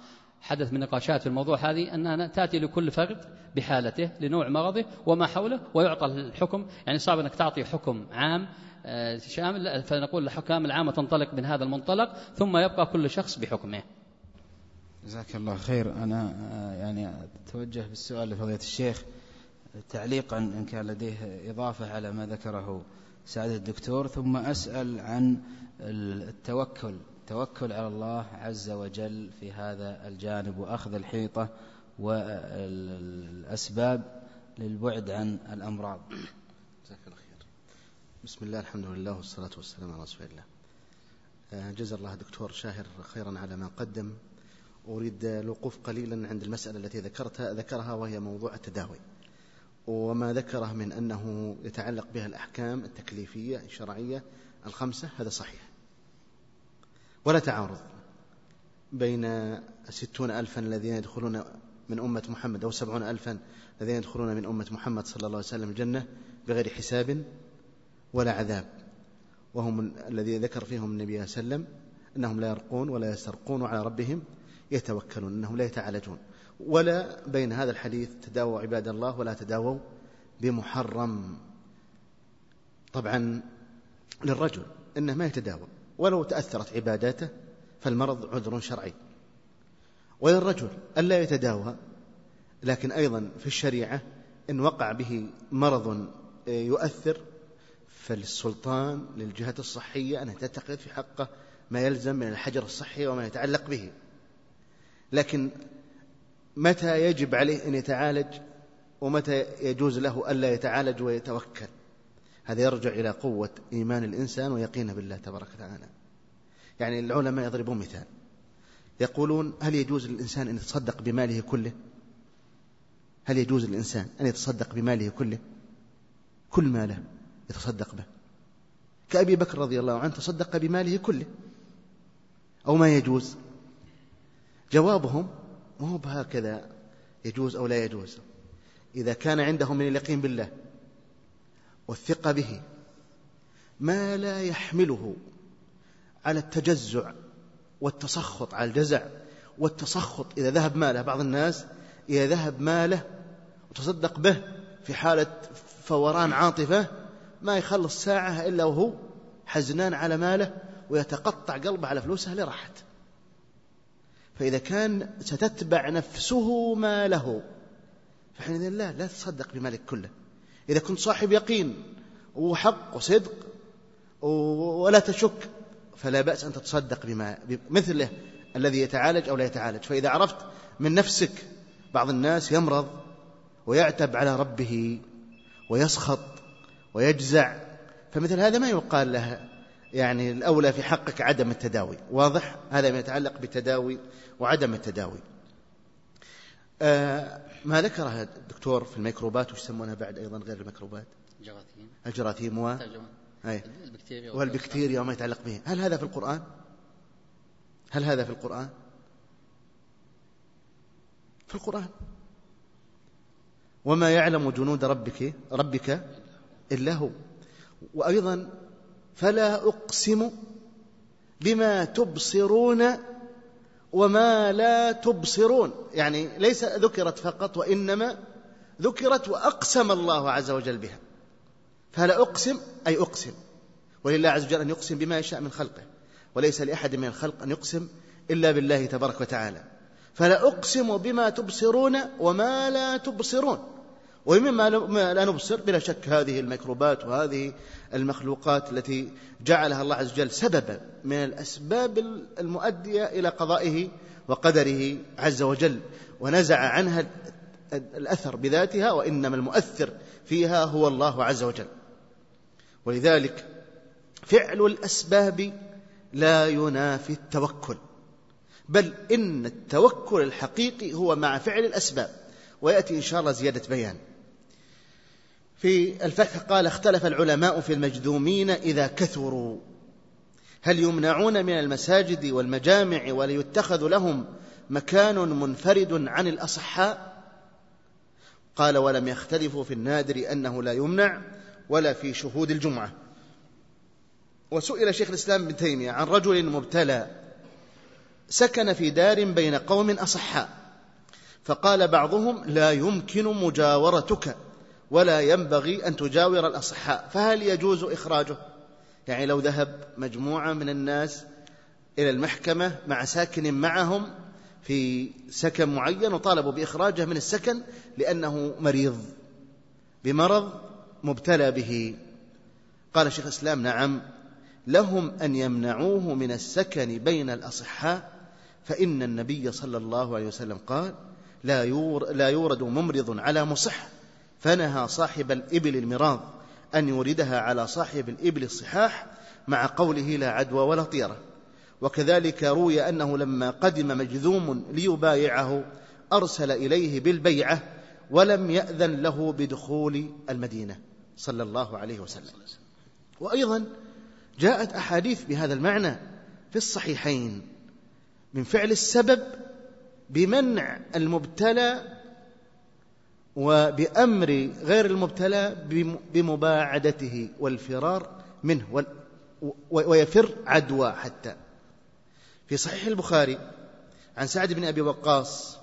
حدث من نقاشات في الموضوع هذه أنها تأتي لكل فرد بحالته لنوع مرضه وما حوله ويعطى الحكم. يعني صعب أنك تعطي حكم عام شامل، فنقول الحكام العامة تنطلق من هذا المنطلق ثم يبقى كل شخص بحكمه. جزاك الله خير. أنا يعني أتوجه بالسؤال لفضيلة الشيخ تعليقا إن كان لديه إضافة على ما ذكره سعادة الدكتور، ثم أسأل عن التوكل توكل على الله عز وجل في هذا الجانب وأخذ الحيطة والأسباب للبعد عن الأمراض. جزاك الله خير. بسم الله، الحمد لله والصلاة والسلام على رسول الله. جزا الله دكتور شاهر خيرا على ما قدم. أريد الوقوف قليلا عند المسألة التي ذكرتها ذكرها وهي موضوع التداوي، وما ذكره من أنه يتعلق بها الأحكام التكليفية الشرعية الخمسة، هذا صحيح ولا تعارض بين ستون ألفا الذين يدخلون من أمة محمد أو سبعون ألفا الذين يدخلون من أمة محمد صلى الله عليه وسلم الجنة بغير حساب ولا عذاب، وهم الذي ذكر فيهم النبي صلى الله عليه وسلم أنهم لا يرقون ولا يسترقون وعلى ربهم يتوكلون، أنهم لا يتعالجون. ولا بين هذا الحديث تداووا عباد الله ولا تداووا بمحرم. طبعا للرجل إنه ما يتداوى ولو تأثرت عباداته فالمرض عذر شرعي، وللرجل ألا يتداوى، لكن أيضا في الشريعة إن وقع به مرض يؤثر فالسلطان للجهة الصحية أن تتخذ في حقه ما يلزم من الحجر الصحي وما يتعلق به. لكن متى يجب عليه أن يتعالج ومتى يجوز له ألا يتعالج ويتوكل؟ هذا يرجع إلى قوة إيمان الإنسان ويقينه بالله تبارك وتعالى. يعني العلماء يضربون مثال، يقولون هل يجوز للإنسان أن يتصدق بماله كله؟ هل يجوز للإنسان أن يتصدق بماله كله؟ كل ماله يتصدق به، كأبي بكر رضي الله عنه تصدق بماله كله، أو ما يجوز؟ جوابهم ما هو بهكذا يجوز أو لا يجوز. إذا كان عندهم من اليقين بالله والثقة به ما لا يحمله على التجزع والتسخط، على الجزع والتسخط إذا ذهب ماله. بعض الناس إذا ذهب ماله وتصدق به في حالة فوران عاطفة ما يخلص ساعة إلا وهو حزنان على ماله ويتقطع قلبه على فلوسه اللي راحت. فإذا كان ستتبع نفسه ماله فحينئذ لا لا تصدق بمالك كله. إذا كنت صاحب يقين وحق وصدق ولا تشك فلا بأس أن تتصدق بما مثله الذي يتعالج أو لا يتعالج. فإذا عرفت من نفسك بعض الناس يمرض ويعتب على ربه ويسخط ويجزع، فمثل هذا ما يقال له يعني الأولى في حقك عدم التداوي. واضح؟ هذا ما يتعلق بالتداوي وعدم التداوي. آه ما ذكرها الدكتور في الميكروبات، وش يسمونها بعد أيضا غير الميكروبات؟ جراثيم. الجراثيم و... والبكتيريا وما يتعلق به. هل هذا في القرآن؟ هل هذا في القرآن؟ في القرآن. وما يعلم جنود ربك ربك إلا هو. وأيضا فلا أقسم بما تبصرون وما لا تبصرون، يعني ليس ذكرت فقط وإنما ذكرت وأقسم الله عز وجل بها. فلا أقسم أي أقسم، ولله عز وجل أن يقسم بما يشاء من خلقه، وليس لأحد من الخلق أن يقسم إلا بالله تبارك وتعالى. فلا أقسم بما تبصرون وما لا تبصرون. ومما لا نبصر بلا شك هذه الميكروبات وهذه المخلوقات التي جعلها الله عز وجل سببا من الأسباب المؤدية إلى قضائه وقدره عز وجل، ونزع عنها الأثر بذاتها، وإنما المؤثر فيها هو الله عز وجل. ولذلك فعل الأسباب لا ينافي التوكل، بل إن التوكل الحقيقي هو مع فعل الأسباب، ويأتي إن شاء الله زيادة بيان. في الفتح قال اختلف العلماء في المجذومين إذا كثروا هل يمنعون من المساجد والمجامع وليتخذ لهم مكان منفرد عن الأصحاء؟ قال ولم يختلفوا في النادر أنه لا يمنع ولا في شهود الجمعة. وسئل شيخ الإسلام ابن تيمية عن رجل مبتلى سكن في دار بين قوم أصحاء، فقال بعضهم: لا يمكن مجاورتك ولا ينبغي أن تجاور الأصحاء، فهل يجوز إخراجه؟ يعني لو ذهب مجموعة من الناس إلى المحكمة مع ساكن معهم في سكن معين وطالبوا بإخراجه من السكن لأنه مريض بمرض مبتلى به، قال شيخ الإسلام: نعم، لهم أن يمنعوه من السكن بين الأصحاء، فإن النبي صلى الله عليه وسلم قال: لا يورد ممرض على مصح، فنهى صاحب الإبل المراض أن يوردها على صاحب الإبل الصحاح، مع قوله: لا عدوى ولا طيرة. وكذلك روي أنه لما قدم مجذوم ليبايعه أرسل إليه بالبيعة ولم يأذن له بدخول المدينة صلى الله عليه وسلم. وأيضا جاءت أحاديث بهذا المعنى في الصحيحين من فعل السبب بمنع المبتلى وبأمر غير المبتلى بمباعدته والفرار منه ويفر عدوى. حتى في صحيح البخاري عن سعد بن أبي وقاص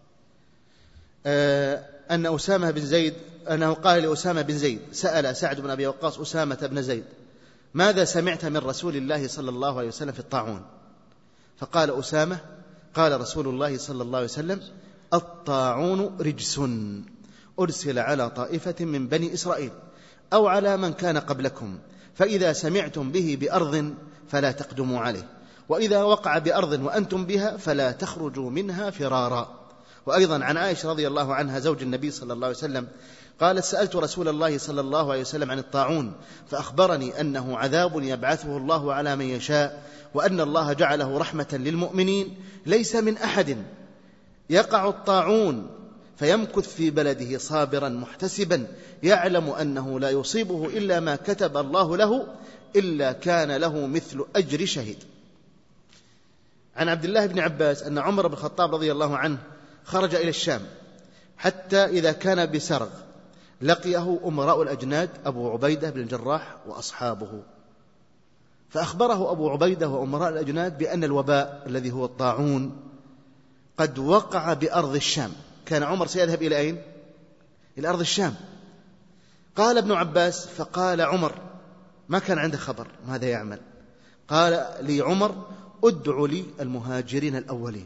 أن أسامة بن زيد أنه قال لأسامة بن زيد: سأل سعد بن أبي وقاص أسامة بن زيد: ماذا سمعت من رسول الله صلى الله عليه وسلم في الطاعون؟ فقال أسامة: قال رسول الله صلى الله عليه وسلم: الطاعون رجس أرسل على طائفة من بني إسرائيل أو على من كان قبلكم، فإذا سمعتم به بأرض فلا تقدموا عليه، وإذا وقع بأرض وأنتم بها فلا تخرجوا منها فرارا. وأيضا عن عائشة رضي الله عنها زوج النبي صلى الله عليه وسلم قالت: سألت رسول الله صلى الله عليه وسلم عن الطاعون فأخبرني أنه عذاب يبعثه الله على من يشاء، وأن الله جعله رحمة للمؤمنين، ليس من أحد يقع الطاعون فيمكث في بلده صابرا محتسبا يعلم أنه لا يصيبه إلا ما كتب الله له إلا كان له مثل أجر شهيد. عن عبد الله بن عباس أن عمر بن الخطاب رضي الله عنه خرج إلى الشام حتى إذا كان بسرغ لقيه أمراء الأجناد أبو عبيدة بن الجراح وأصحابه، فأخبره أبو عبيدة وأمراء الأجناد بأن الوباء الذي هو الطاعون قد وقع بأرض الشام. كان عمر سيذهب إلى أين؟ إلى أرض الشام. قال ابن عباس: فقال عمر، ما كان عنده خبر ماذا يعمل، قال لي عمر: ادعوا لي المهاجرين الأولين.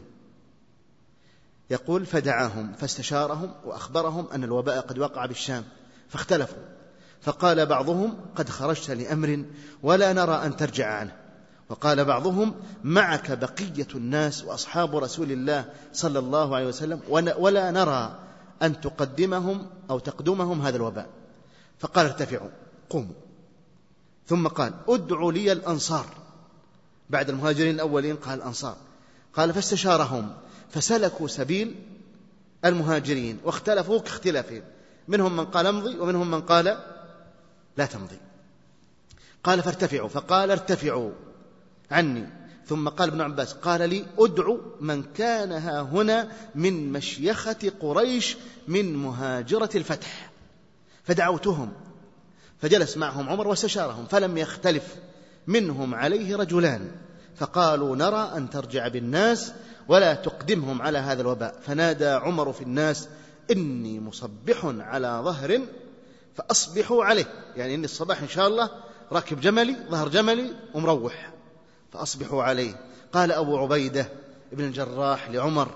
يقول: فدعاهم فاستشارهم وأخبرهم أن الوباء قد وقع بالشام، فاختلفوا، فقال بعضهم: قد خرجت لأمر ولا نرى أن ترجع عنه، وقال بعضهم: معك بقية الناس وأصحاب رسول الله صلى الله عليه وسلم ولا نرى أن تقدمهم أو تقدمهم هذا الوباء. فقال: ارتفعوا قوموا. ثم قال: ادعوا لي الأنصار. بعد المهاجرين الأولين قال الأنصار. قال: فاستشارهم فسلكوا سبيل المهاجرين واختلفوا كاختلافهم، منهم من قال امضي ومنهم من قال لا تمضي. قال: فارتفعوا. فقال: ارتفعوا عني. ثم قال ابن عباس: قال لي: ادعوا من كان ها هنا من مشيخة قريش من مهاجرة الفتح. فدعوتهم، فجلس معهم عمر واستشارهم، فلم يختلف منهم عليه رجلان، فقالوا: نرى أن ترجع بالناس ولا تقدمهم على هذا الوباء. فنادى عمر في الناس: إني مصبح على ظهر فأصبحوا عليه، يعني إني الصباح إن شاء الله راكب جملي ظهر جملي ومروح، فأصبحوا عليه. قال أبو عبيدة ابن الجراح لعمر: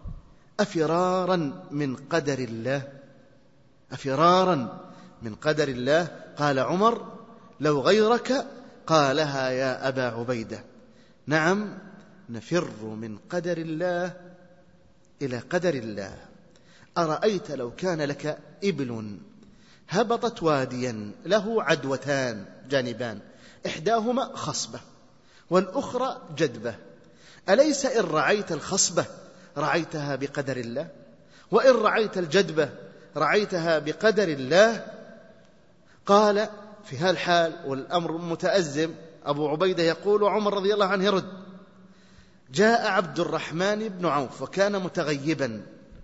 أفرارا من قدر الله، أفرارا من قدر الله. قال عمر: لو غيرك قالها يا أبا عبيدة. نعم، نفر من قدر الله إلى قدر الله. أرأيت لو كان لك إبل هبطت واديا له عدوتان جانبان، إحداهما خصبة والأخرى جدبة، أليس إن رعيت الخصبة رعيتها بقدر الله، وإن رعيت الجدبة رعيتها بقدر الله؟ قال: في هالحال والأمر متأزم، أبو عبيدة يقول وعمر رضي الله عنه يرد: جاء عبد الرحمن بن عوف وكان متغيبا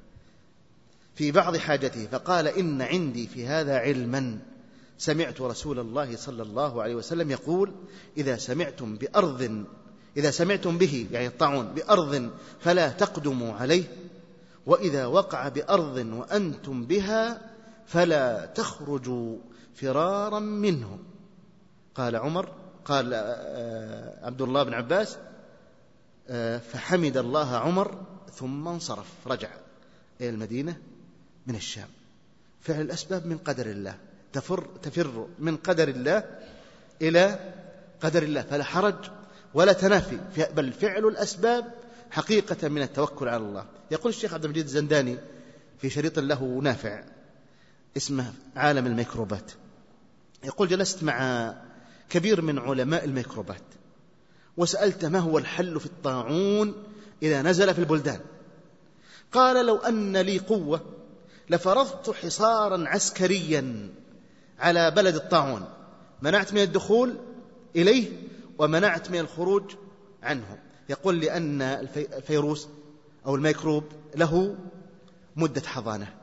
في بعض حاجته، فقال: إن عندي في هذا علما، سمعت رسول الله صلى الله عليه وسلم يقول: إذا سمعتم بأرض إذا سمعتم به يعني الطاعون بأرض فلا تقدموا عليه، وإذا وقع بأرض وأنتم بها فلا تخرجوا فرارا منه. قال عمر قال عبد الله بن عباس فحمد الله عمر ثم انصرف، رجع إلى المدينة من الشام. فعل الأسباب من قدر الله، تفر, تفر من قدر الله إلى قدر الله، فلا حرج ولا تنافي، بل فعل الأسباب حقيقة من التوكل على الله. يقول الشيخ عبد المجيد الزنداني في شريط له نافع اسمه عالم الميكروبات، يقول جلست مع كبير من علماء الميكروبات وسألت ما هو الحل في الطاعون إذا نزل في البلدان. قال لو أن لي قوة لفرضت حصارا عسكريا على بلد الطاعون، منعت من الدخول إليه ومنعت من الخروج عنه. يقول لأن الفيروس أو الميكروب له مدة حضانة،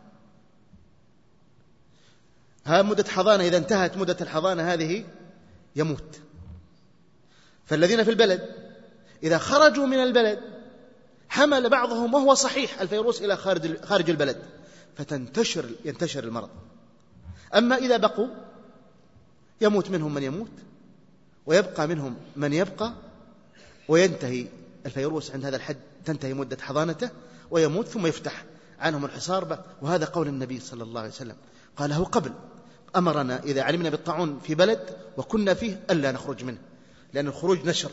ها مدة حضانة، إذا انتهت مدة الحضانة هذه يموت. فالذين في البلد إذا خرجوا من البلد حمل بعضهم وهو صحيح الفيروس إلى خارج خارج البلد فتنتشر ينتشر المرض. أما إذا بقوا يموت منهم من يموت ويبقى منهم من يبقى، وينتهي الفيروس عند هذا الحد، تنتهي مدة حضانته ويموت، ثم يفتح عنهم الحصار. وهذا قول النبي صلى الله عليه وسلم قاله قبل، أمرنا إذا علمنا بالطاعون في بلد وكنا فيه ألا نخرج منه، لأن الخروج نشر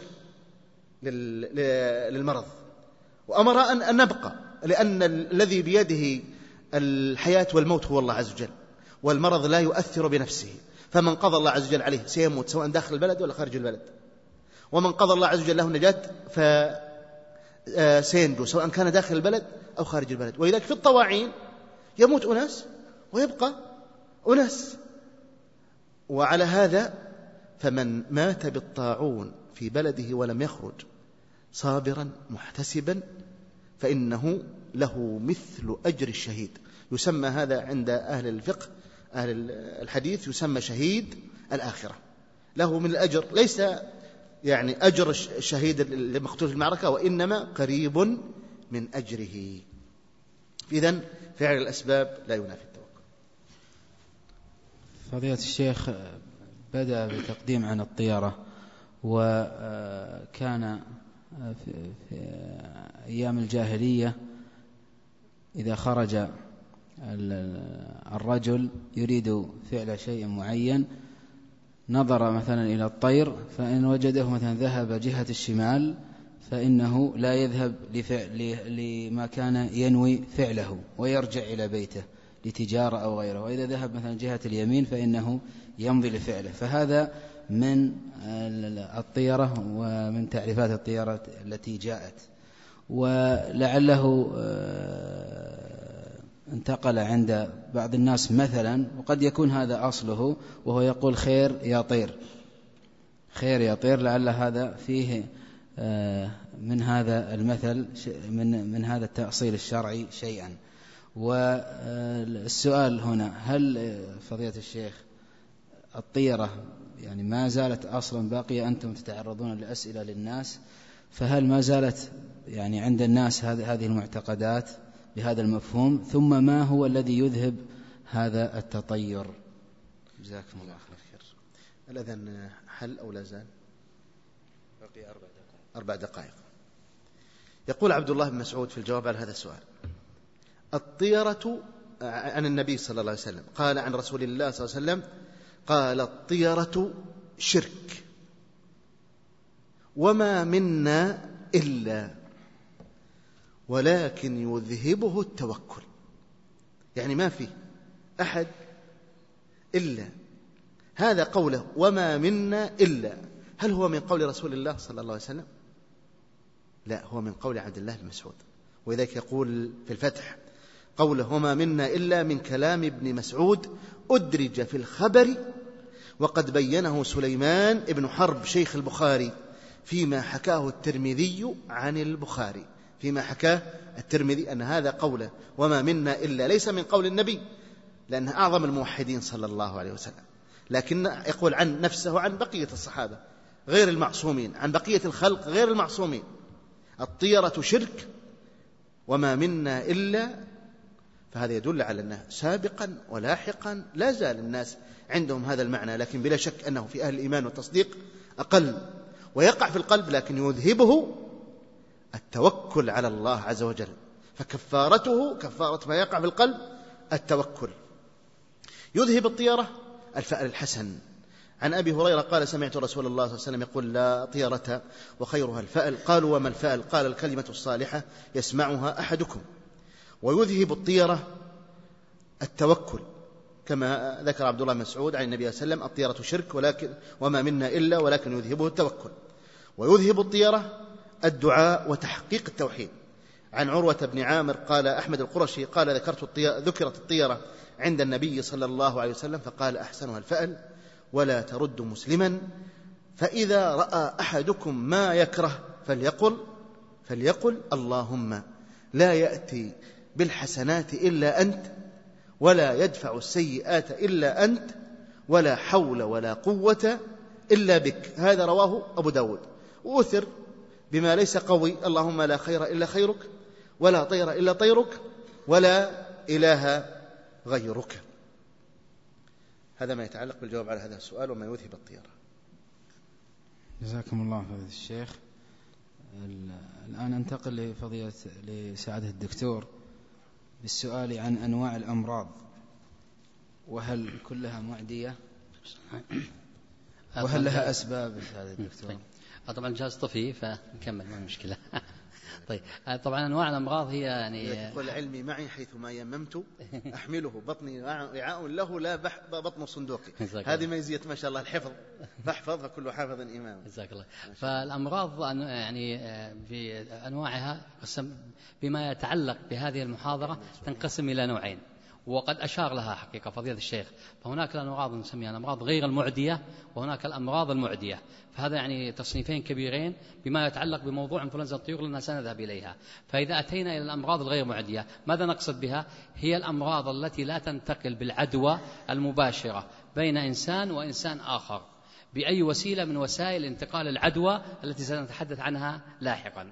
للمرض، وأمر أن نبقى، لأن الذي بيده الحياة والموت هو الله عز وجل، والمرض لا يؤثر بنفسه، فمن قضى الله عز وجل عليه سيموت سواء داخل البلد ولا خارج البلد، ومن قضى الله عز وجل له النجاة فسينجو سواء كان داخل البلد أو خارج البلد. ولذلك في الطواعين يموت أناس ويبقى أناس. وعلى هذا فمن مات بالطاعون في بلده ولم يخرج صابرا محتسبا فإنه له مثل أجر الشهيد. يسمى هذا عند أهل الفقه أهل الحديث يسمى شهيد الآخرة، له من الأجر ليس يعني أجر الشهيد المقتول في المعركة، وإنما قريب من أجره. إذن فعل الأسباب لا ينافي التوكل. فضيلة الشيخ بدأ بتقديم عن الطيرة، وكان في أيام الجاهلية إذا خرج الرجل يريد فعل شيء معين نظر مثلا إلى الطير، فإن وجده مثلا ذهب جهة الشمال فإنه لا يذهب لفعل لما كان ينوي فعله ويرجع إلى بيته لتجارة أو غيره، وإذا ذهب مثلا جهة اليمين فإنه يمضي لفعله. فهذا من الطيرة ومن تعريفات الطيرة التي جاءت، ولعله انتقل عند بعض الناس مثلا، وقد يكون هذا أصله، وهو يقول خير يا طير، خير يا طير، لعل هذا فيه من هذا المثل من من هذا التأصيل الشرعي شيئا. والسؤال هنا، هل فضيلة الشيخ الطيرة يعني ما زالت أصلا باقية؟ أنتم تتعرضون لأسئلة للناس، فهل ما زالت يعني عند الناس هذه المعتقدات بهذا المفهوم؟ ثم ما هو الذي يذهب هذا التطير؟ جزاكم الله خير. الأذان حل أو لا زال؟ بقي أربع دقائق. أربع دقائق. يقول عبد الله بن مسعود في الجواب على هذا السؤال: الطيرة عن النبي صلى الله عليه وسلم قال عن رسول الله صلى الله عليه وسلم قال: الطيرة شرك وما منا إلا ولكن يذهبه التوكل. يعني ما فيه أحد إلا، هذا قوله وما منا إلا، هل هو من قول رسول الله صلى الله عليه وسلم؟ لا، هو من قول عبد الله بن مسعود. وذلك يقول في الفتح قوله وما منا إلا من كلام ابن مسعود أدرج في الخبر، وقد بينه سليمان ابن حرب شيخ البخاري فيما حكاه الترمذي عن البخاري، فيما حكاه الترمذي أن هذا قوله وما منا إلا ليس من قول النبي، لأنه أعظم الموحدين صلى الله عليه وسلم، لكن يقول عن نفسه وعن بقية الصحابة غير المعصومين، عن بقية الخلق غير المعصومين. الطيرة شرك وما منا إلا، فهذا يدل على أنه سابقا ولاحقا لا زال الناس عندهم هذا المعنى، لكن بلا شك أنه في أهل الإيمان والتصديق أقل، ويقع في القلب لكن يذهبه التوكل على الله عز وجل، فكفارته كفارة ما يقع في القلب التوكل. يذهب الطيرة الفأل الحسن. عن أبي هريرة قال سمعت رسول الله صلى الله عليه وسلم يقول لا طيرة وخيرها الفأل. قالوا وما الفأل؟ قال الكلمة الصالحة يسمعها أحدكم. ويذهب الطيرة التوكل، كما ذكر عبد الله بن مسعود عن النبي صلى الله عليه وسلم الطيرة شرك ولكن وما منا إلا ولكن يذهبه التوكل. ويذهب الطيرة الدعاء وتحقيق التوحيد. عن عروة بن عامر قال أحمد القرشي قال ذكرت الطيرة ذكرت الطيرة عند النبي صلى الله عليه وسلم فقال أحسنها الفأل ولا ترد مسلما، فإذا رأى أحدكم ما يكره فليقل فليقل اللهم لا يأتي بالحسنات إلا أنت ولا يدفع السيئات إلا أنت ولا حول ولا قوة إلا بك. هذا رواه أبو داود. وأثر بما ليس قوي اللهم لا خير إلا خيرك ولا طير إلا طيرك ولا إله غيرك. هذا ما يتعلق بالجواب على هذا السؤال وما يذهب الطيرة. جزاكم الله فضيلة الشيخ. الآن انتقل لفضيلة لسعادة الدكتور بالسؤال عن أنواع الأمراض، وهل كلها معدية وهل لها أسباب سعادة الدكتور؟ طبعا الجهاز طفي فنكمل ما مشكلة. طيب طبعا أنواع الأمراض هي يعني يقول علمي معي حيث ما يممت أحمله بطني وعاء له لا بطن صندوقي. هذه ميزية ما شاء الله الحفظ، فاحفظ فكل حافظ إمام. جزاك الله. فالأمراض يعني في أنواعها بما يتعلق بهذه المحاضرة تنقسم إلى نوعين، وقد أشار لها حقيقة فضيلة الشيخ. فهناك الأمراض نسميها الأمراض غير المعدية وهناك الأمراض المعدية، فهذا يعني تصنيفين كبيرين بما يتعلق بموضوع انفلونزا الطيور لنا سنذهب إليها. فإذا أتينا إلى الأمراض الغير معدية ماذا نقصد بها؟ هي الأمراض التي لا تنتقل بالعدوى المباشرة بين إنسان وإنسان آخر بأي وسيلة من وسائل انتقال العدوى التي سنتحدث عنها لاحقا.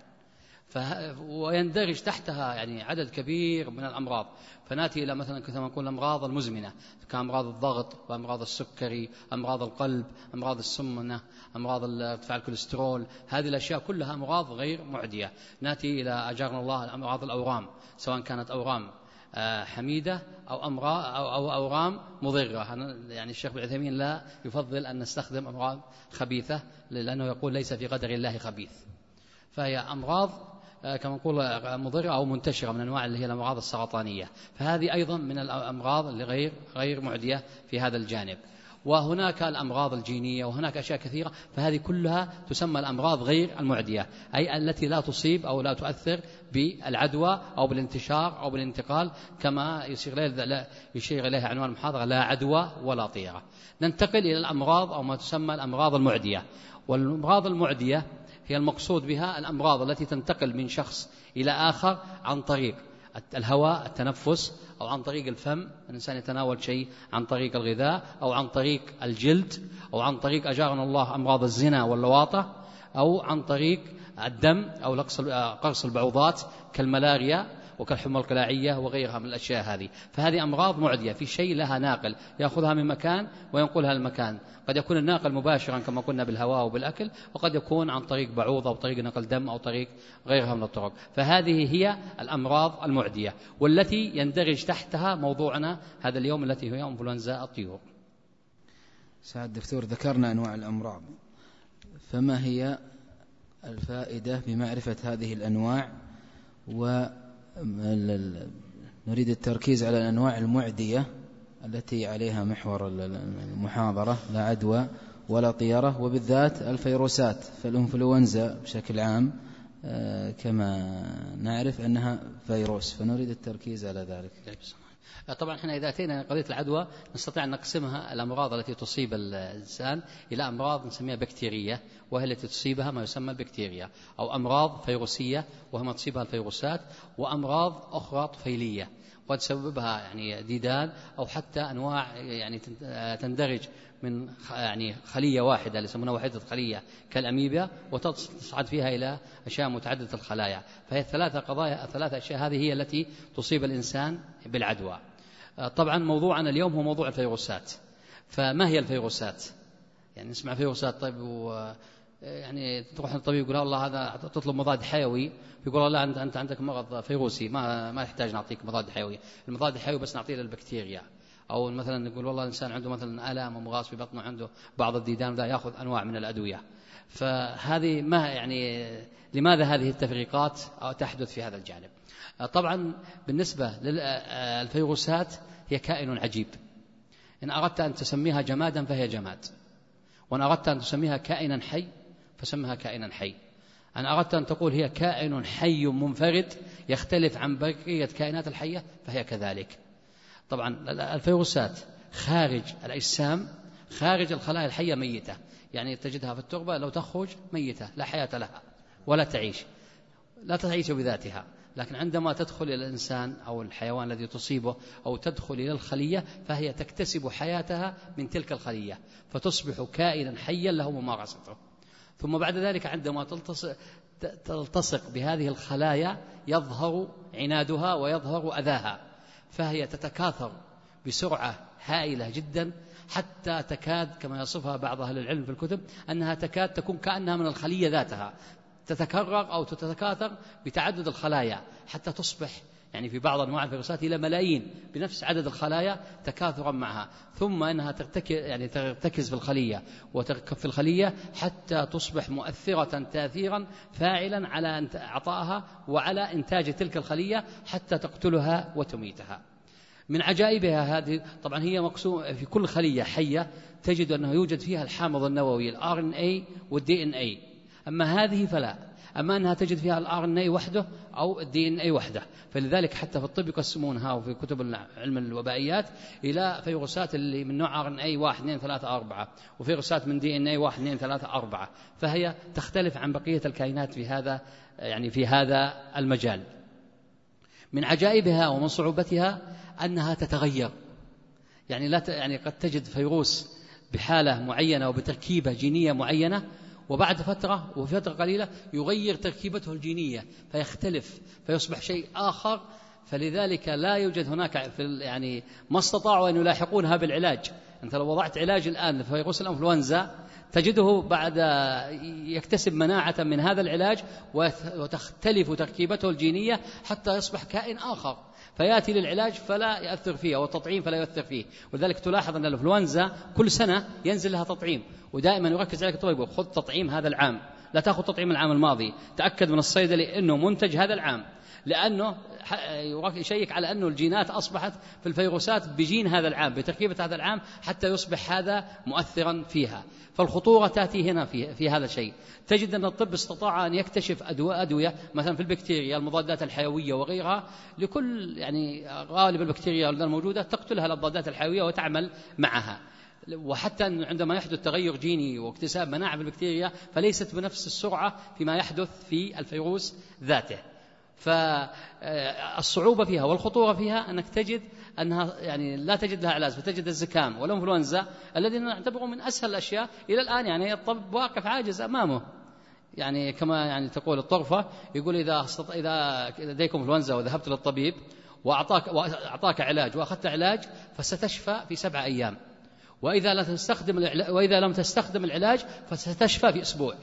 ويندرج تحتها يعني عدد كبير من الأمراض. فنأتي إلى مثلا كما نقول الأمراض المزمنة كأمراض الضغط وأمراض السكري، أمراض القلب، أمراض السمنة، أمراض ارتفاع الكوليسترول. هذه الأشياء كلها أمراض غير معدية. نأتي إلى أجارنا الله أمراض الأورام، سواء كانت أورام حميدة أو أمراض أو أورام مضرة. يعني الشيخ ابن عثيمين لا يفضل أن نستخدم أمراض خبيثة لأنه يقول ليس في قدر الله خبيث. فهي أمراض كما نقول مضرة أو منتشرة من أنواع اللي هي الأمراض السرطانية، فهذه أيضا من الأمراض اللي غير غير معدية في هذا الجانب. وهناك الأمراض الجينية وهناك أشياء كثيرة، فهذه كلها تسمى الأمراض غير المعدية، أي التي لا تصيب أو لا تؤثر بالعدوى أو بالانتشار أو بالانتقال، كما يشير إليها عنوان المحاضرة لا عدوى ولا طيرة. ننتقل إلى الأمراض أو ما تسمى الأمراض المعدية. والأمراض المعدية هي المقصود بها الأمراض التي تنتقل من شخص إلى آخر عن طريق الهواء، التنفس، أو عن طريق الفم، الإنسان يتناول شيء عن طريق الغذاء، أو عن طريق الجلد، أو عن طريق أجارنا الله أمراض الزنا واللواطة، أو عن طريق الدم أو قرص البعوضات كالملاريا وكالحمى القلاعية وغيرها من الأشياء هذه. فهذه أمراض معدية، في شيء لها ناقل يأخذها من مكان وينقلها لمكان. قد يكون الناقل مباشرا كما قلنا بالهواء وبالأكل، وقد يكون عن طريق بعوض أو طريق نقل دم أو طريق غيرها من الطرق. فهذه هي الأمراض المعدية والتي يندرج تحتها موضوعنا هذا اليوم التي هي انفلونزا الطيور. سعد الدكتور، ذكرنا أنواع الأمراض، فما هي الفائدة بمعرفة هذه الأنواع؟ ونريد التركيز على الأنواع المعدية التي عليها محور المحاضرة، لا عدوى ولا طيرة، وبالذات الفيروسات. فالإنفلونزا بشكل عام كما نعرف أنها فيروس، فنريد التركيز على ذلك. طبعا احنا إذا أتينا قضية العدوى نستطيع أن نقسمها الأمراض التي تصيب الإنسان إلى أمراض نسميها بكتيرية، وهي التي تصيبها ما يسمى البكتيريا، أو أمراض فيروسية وهي ما تصيبها الفيروسات، وأمراض أخرى طفيلية وقد تسببها يعني ديدان أو حتى أنواع يعني تندرج من يعني خلية واحدة اللي يسمونها وحدة خلية كالأميبا وتصعد فيها إلى أشياء متعددة الخلايا. فهي الثلاثة قضايا الثلاثة أشياء هذه هي التي تصيب الإنسان بالعدوى. طبعا موضوعنا اليوم هو موضوع الفيروسات. فما هي الفيروسات؟ يعني نسمع فيروسات طيب و يعني تروح للطبيب يقول الله هذا تطلب مضاد حيوي، يقول لا أنت أنت عندك مرض فيروسي ما ما يحتاج نعطيك مضاد حيوي، المضاد الحيوي بس نعطيه للبكتيريا. أو مثلا نقول والله الإنسان عنده مثلا آلام ومغاص في بطنه عنده بعض الديدان ذا يأخذ أنواع من الأدوية. فهذه ما يعني لماذا هذه التفريقات تحدث في هذا الجانب؟ طبعا بالنسبة للفيروسات هي كائن عجيب. إن أردت أن تسميها جمادا فهي جماد، وإن أردت أن تسميها كائنا حي فسمها كائنا حي. أن أردت أن تقول هي كائن حي منفرد يختلف عن بقية كائنات الحية فهي كذلك. طبعا الفيروسات خارج الأجسام خارج الخلايا الحية ميتة، يعني تجدها في التربة لو تخرج ميتة لا حياة لها ولا تعيش لا تعيش بذاتها، لكن عندما تدخل إلى الإنسان أو الحيوان الذي تصيبه أو تدخل إلى الخلية فهي تكتسب حياتها من تلك الخلية فتصبح كائنا حيا له ممارسته. ثم بعد ذلك عندما تلتصق بهذه الخلايا يظهر عنادها ويظهر أذاها، فهي تتكاثر بسرعة هائلة جدا حتى تكاد كما يصفها بعض أهل العلم في الكتب أنها تكاد تكون كأنها من الخلية ذاتها، تتكرر أو تتكاثر بتعدد الخلايا حتى تصبح يعني في بعض أنواع الفيروسات إلى ملايين بنفس عدد الخلايا تكاثرا معها، ثم أنها ترتكز يعني ترتكز في الخلية وتركب في الخلية حتى تصبح مؤثرة تأثيرا فاعلا على إعطائها وعلى إنتاج تلك الخلية حتى تقتلها وتميتها. من عجائبها هذه طبعا هي مقسوم في كل خلية حية تجد أنه يوجد فيها الحامض النووي ال آر إن إيه والدي إن إيه، أما هذه فلا، أما أنها تجد فيها ال آر إن إيه وحده أو الدي إن إيه وحده. فلذلك حتى في الطب يقسمونها وفي كتب علم الوبائيات إلى فيروسات اللي من نوع آر إن إيه واحد اثنين ثلاثة أربعة وفيروسات من دي إن إيه واحد اثنين ثلاثة أربعة، فهي تختلف عن بقية الكائنات في هذا يعني في هذا المجال. من عجائبها ومن صعوبتها أنها تتغير، يعني لا ت... يعني قد تجد فيروس بحالة معينة وبتركيبة جينية معينة وبعد فترة وفترة قليلة يغير تركيبته الجينية فيختلف فيصبح شيء آخر. فلذلك لا يوجد هناك في يعني ما استطاعوا أن يلاحقونها بالعلاج. أنت لو وضعت علاج الآن لفيروس الإنفلونزا تجده بعد يكتسب مناعة من هذا العلاج وتختلف تركيبته الجينية حتى يصبح كائن آخر، فيأتي للعلاج فلا يأثر فيه والتطعيم فلا يؤثر فيه. ولذلك تلاحظ أن الإنفلونزا كل سنة ينزل لها تطعيم، ودائما يركز عليك الطبيب خذ تطعيم هذا العام، لا تأخذ تطعيم العام الماضي، تأكد من الصيدلي أنه منتج هذا العام، لأنه يشيك على أنه الجينات أصبحت في الفيروسات بجين هذا العام بتركيبة هذا العام حتى يصبح هذا مؤثرا فيها. فالخطورة تأتي هنا في, في هذا الشيء. تجد أن الطب استطاع أن يكتشف أدوية, أدوية مثلا في البكتيريا المضادات الحيوية وغيرها، لكل يعني غالب البكتيريا الموجودة تقتلها المضادات الحيوية وتعمل معها. وحتى عندما يحدث تغير جيني واكتساب مناعة في البكتيريا فليست بنفس السرعة فيما يحدث في الفيروس ذاته. فالصعوبة فيها والخطورة فيها أنك تجد أنها يعني لا تجد لها علاج، فتجد الزكام والإنفلونزا الذي نعتبره من أسهل الأشياء إلى الآن يعني الطب واقف عاجز أمامه. يعني كما يعني تقول الطرفة يقول إذا إذا لديكم إنفلونزا وذهبت للطبيب وأعطاك وأعطاك علاج وأخذت علاج فستشفى في سبعة أيام، وإذا لم تستخدم وإذا لم تستخدم العلاج فستشفى في أسبوع.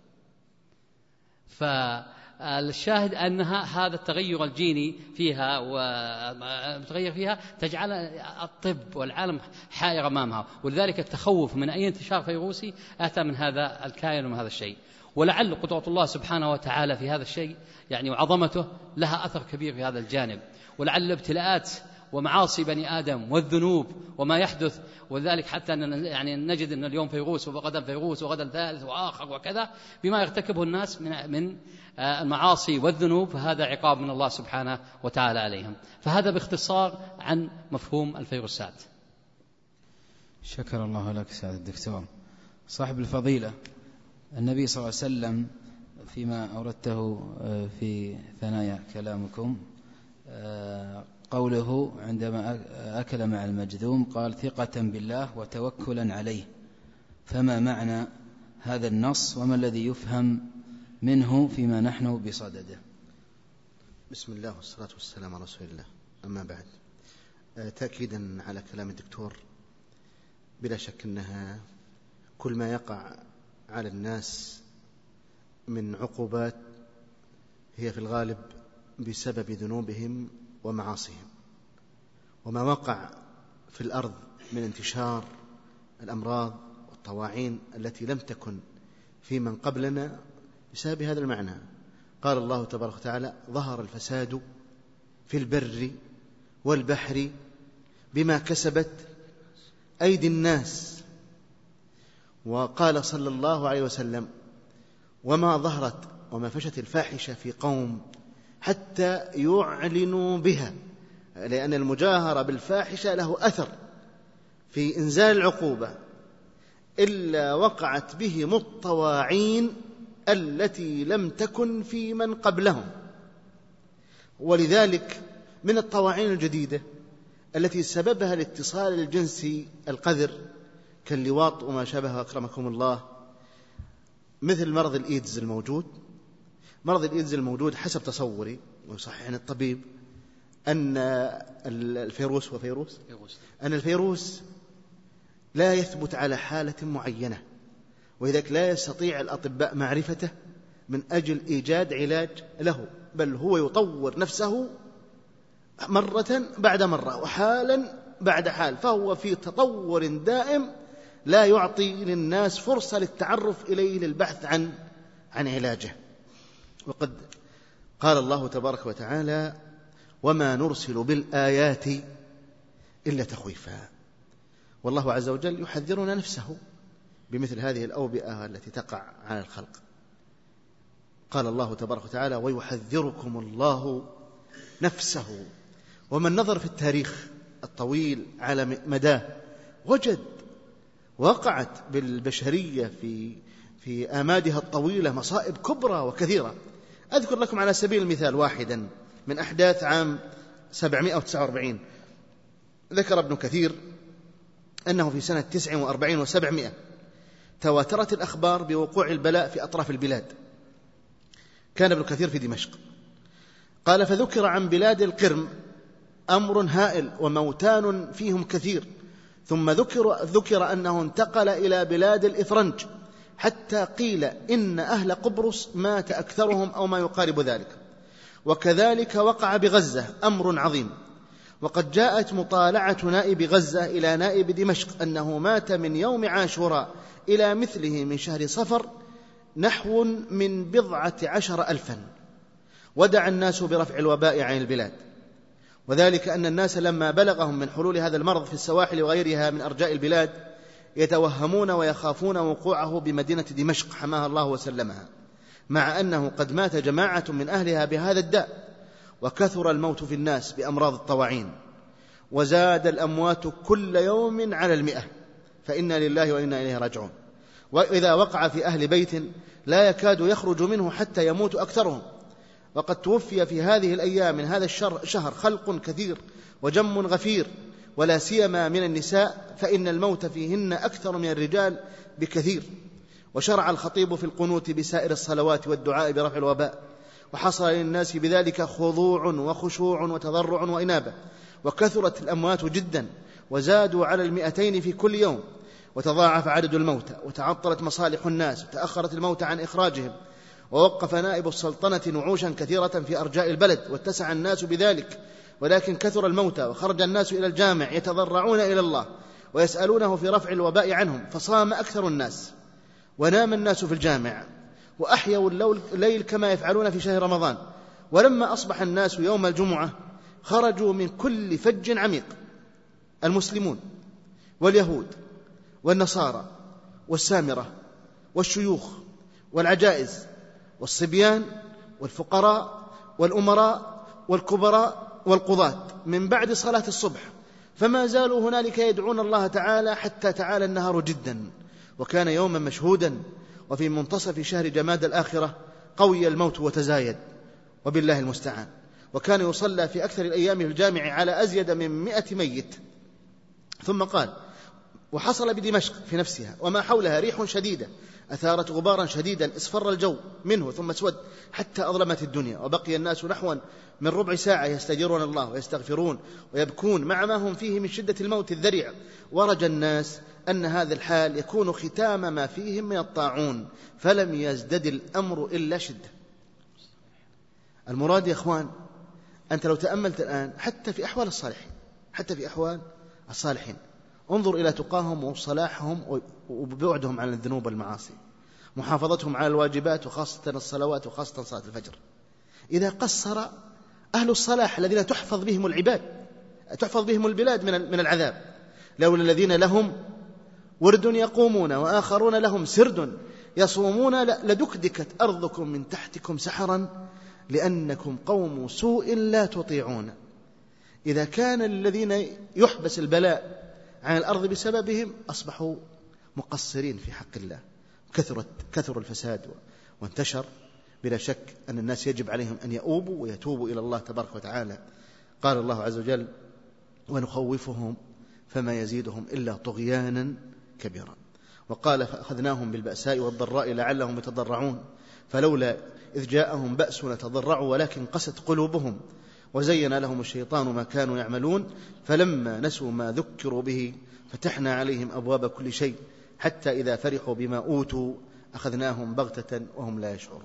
ف الشاهد أنها هذا التغير الجيني فيها ومتغير فيها تجعل الطب والعالم حائر أمامها، ولذلك التخوف من أي انتشار فيروسي أتى من هذا الكائن ومن هذا الشيء. ولعل قدرة الله سبحانه وتعالى في هذا الشيء يعني وعظمته لها أثر كبير في هذا الجانب، ولعل الابتلاءات ومعاصي بني آدم والذنوب وما يحدث، وذلك حتى أن يعني نجد أن اليوم فيروس وغدا فيروس وغدا ثالث وآخر وكذا بما يرتكبه الناس من من المعاصي والذنوب، فهذا عقاب من الله سبحانه وتعالى عليهم. فهذا باختصار عن مفهوم الفيروسات. شكر الله لك سعادة الدكتور. صاحب الفضيلة، النبي صلى الله عليه وسلم فيما أوردته في ثنايا كلامكم قوله عندما أكل مع المجذوم قال ثقة بالله وتوكلا عليه، فما معنى هذا النص وما الذي يفهم منه فيما نحن بصدده؟ بسم الله والصلاة والسلام على رسول الله. أما بعد، تأكيدا على كلام الدكتور، بلا شك أنها كل ما يقع على الناس من عقوبات هي في الغالب بسبب ذنوبهم ومعاصيهم، وما وقع في الأرض من انتشار الأمراض والطواعين التي لم تكن في من قبلنا بسبب هذا المعنى. قال الله تبارك وتعالى: ظهر الفساد في البر والبحر بما كسبت أيدي الناس. وقال صلى الله عليه وسلم: وما ظهرت وما فشت الفاحشة في قوم حتى يعلنوا بها، لأن المجاهرة بالفاحشة له أثر في إنزال العقوبة، إلا وقعت بهم الطواعين التي لم تكن في من قبلهم. ولذلك من الطواعين الجديدة التي سببها الاتصال الجنسي القذر كاللواط وما شابه أكرمكم الله، مثل مرض الإيدز الموجود. مرض الإيدز الموجود حسب تصوري ويصححني الطبيب أن الفيروس وفيروس أن الفيروس لا يثبت على حالة معينة، ولذلك لا يستطيع الأطباء معرفته من أجل إيجاد علاج له، بل هو يطور نفسه مرة بعد مرة وحالا بعد حال، فهو في تطور دائم لا يعطي للناس فرصة للتعرف إليه للبحث عن عن علاجه. وقد قال الله تبارك وتعالى: وما نرسل بالآيات إلا تخويفا. والله عز وجل يحذرنا نفسه بمثل هذه الأوبئة التي تقع على الخلق. قال الله تبارك وتعالى: ويحذركم الله نفسه. ومن نظر في التاريخ الطويل على مداه وجد وقعت بالبشرية في في آمادها الطويلة مصائب كبرى وكثيرة. أذكر لكم على سبيل المثال واحدا من أحداث عام سبعمائة وتسعة وأربعين. ذكر ابن كثير أنه في سنة تسع وأربعين وسبعمائة تواترت الأخبار بوقوع البلاء في أطراف البلاد. كان ابن كثير في دمشق. قال: فذكر عن بلاد القرم أمر هائل وموتان فيهم كثير، ثم ذكر, ذكر أنه انتقل إلى بلاد الإفرنج حتى قيل إن أهل قبرص مات أكثرهم أو ما يقارب ذلك. وكذلك وقع بغزة أمر عظيم. وقد جاءت مطالعة نائب غزة إلى نائب دمشق أنه مات من يوم عاشوراء إلى مثله من شهر صفر نحو من بضعة عشر ألفا. ودع الناس برفع الوباء عن البلاد، وذلك أن الناس لما بلغهم من حلول هذا المرض في السواحل وغيرها من أرجاء البلاد يتوهمون ويخافون وقوعه بمدينة دمشق حماها الله وسلمها، مع أنه قد مات جماعة من أهلها بهذا الداء. وكثر الموت في الناس بأمراض الطواعين، وزاد الأموات كل يوم على المئة، فإنا لله وإنا إليه راجعون. وإذا وقع في أهل بيت لا يكاد يخرج منه حتى يموت أكثرهم. وقد توفي في هذه الأيام من هذا الشهر خلق كثير وجم غفير، ولا سيما من النساء، فإن الموت فيهن أكثر من الرجال بكثير. وشرع الخطيب في القنوت بسائر الصلوات والدعاء برفع الوباء، وحصل للناس بذلك خضوع وخشوع وتضرع وإنابة. وكثرت الأموات جدا وزادوا على المئتين في كل يوم، وتضاعف عدد الموتى، وتعطلت مصالح الناس، وتأخرت الموتى عن إخراجهم. ووقف نائب السلطنة نعوشا كثيرة في أرجاء البلد، واتسع الناس بذلك، ولكن كثر الموتى وخرج الناس إلى الجامع يتضرعون إلى الله ويسألونه في رفع الوباء عنهم، فصام أكثر الناس ونام الناس في الجامع، وأحيوا الليل كما يفعلون في شهر رمضان. ولما أصبح الناس يوم الجمعة خرجوا من كل فج عميق، المسلمون واليهود والنصارى والسامرة والشيوخ والعجائز والصبيان والفقراء والأمراء والكبراء والقضاة من بعد صلاة الصبح، فما زالوا هنالك يدعون الله تعالى حتى تعالى النهار جدا. وكان يوما مشهودا، وفي منتصف شهر جماد الآخرة قوي الموت وتزايد، وبالله المستعان. وكان يصلى في أكثر الأيام في الجامع على أزيد من مئة ميت. ثم قال: وحصل بدمشق في نفسها وما حولها ريح شديدة أثارت غبارا شديدا اصفر الجو منه ثم اسود حتى أظلمت الدنيا، وبقي الناس نحوا من ربع ساعة يستجيرون الله ويستغفرون ويبكون مع ما هم فيه من شدة الموت الذريع. ورجى الناس أن هذا الحال يكون ختام ما فيهم من الطاعون، فلم يزدد الأمر إلا شدة. المراد يا أخوان، أنت لو تأملت الآن حتى في أحوال الصالحين، حتى في أحوال الصالحين انظر إلى تقاهم وصلاحهم وبعدهم عن الذنوب والمعاصي، محافظتهم على الواجبات وخاصة الصلوات وخاصة صلاة الفجر. إذا قصر أهل الصلاح الذين تحفظ بهم العباد، تحفظ بهم البلاد من العذاب، لولا الذين لهم ورد يقومون وآخرون لهم سرد يصومون لدكدكت أرضكم من تحتكم سحرا لأنكم قوم سوء لا تطيعون. إذا كان الذين يحبس البلاء عن الأرض بسببهم أصبحوا مقصرين في حق الله، كثرت كثر الفساد وانتشر، بلا شك أن الناس يجب عليهم أن يؤوبوا ويتوبوا إلى الله تبارك وتعالى. قال الله عز وجل: ونخوفهم فما يزيدهم إلا طغيانا كبيرا. وقال: فأخذناهم بالبأساء والضراء لعلهم يتضرعون فلولا إذ جاءهم بأسنا تضرعوا ولكن قست قلوبهم وزين لهم الشيطان ما كانوا يعملون فلما نسوا ما ذكروا به فتحنا عليهم أبواب كل شيء حتى إذا فرحوا بما أوتوا أخذناهم بغتة وهم لا يشعرون.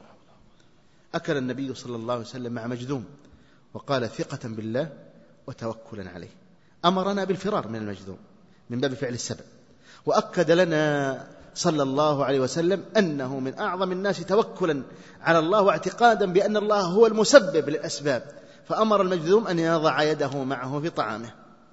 أكل النبي صلى الله عليه وسلم مع مجذوم وقال: ثقة بالله وتوكلا عليه. أمرنا بالفرار من المجذوم من باب فعل السبب، وأكد لنا صلى الله عليه وسلم أنه من أعظم الناس توكلا على الله واعتقادا بأن الله هو المسبب للأسباب، فأمر المجذوم أن يضع يده معه في طعامه.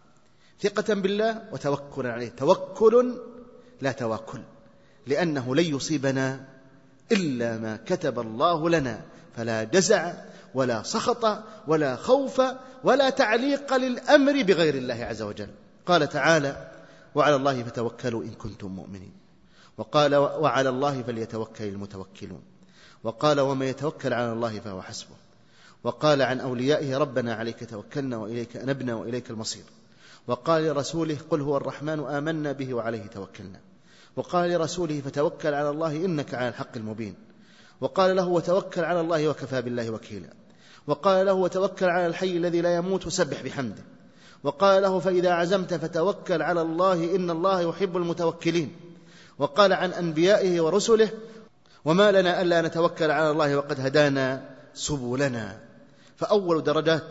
ثقة بالله وتوكلا عليه، توكل لا تواكل، لأنه لن يصيبنا إلا ما كتب الله لنا، فلا جزع ولا سخط ولا خوف ولا تعليق للأمر بغير الله عز وجل. قال تعالى: وعلى الله فتوكلوا إن كنتم مؤمنين. وقال: وعلى الله فليتوكل المتوكلون. وقال: ومن يتوكل على الله فهو حسبه. وقال عن أوليائه: ربنا عليك توكلنا وإليك أنبنا وإليك المصير. وقال لرسوله: قل هو الرحمن آمنا به وعليه توكلنا. وقال لرسوله: فتوكل على الله إنك على الحق المبين. وقال له: وتوكل على الله وكفى بالله وكيلا. وقال له: وتوكل على الحي الذي لا يموت وسبح بحمده. وقال له: فإذا عزمت فتوكل على الله إن الله يحب المتوكلين. وقال عن أنبيائه ورسله: وما لنا ألا نتوكل على الله وقد هدانا سبلنا. فأول درجات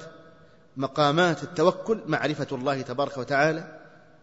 مقامات التوكل معرفة الله تبارك وتعالى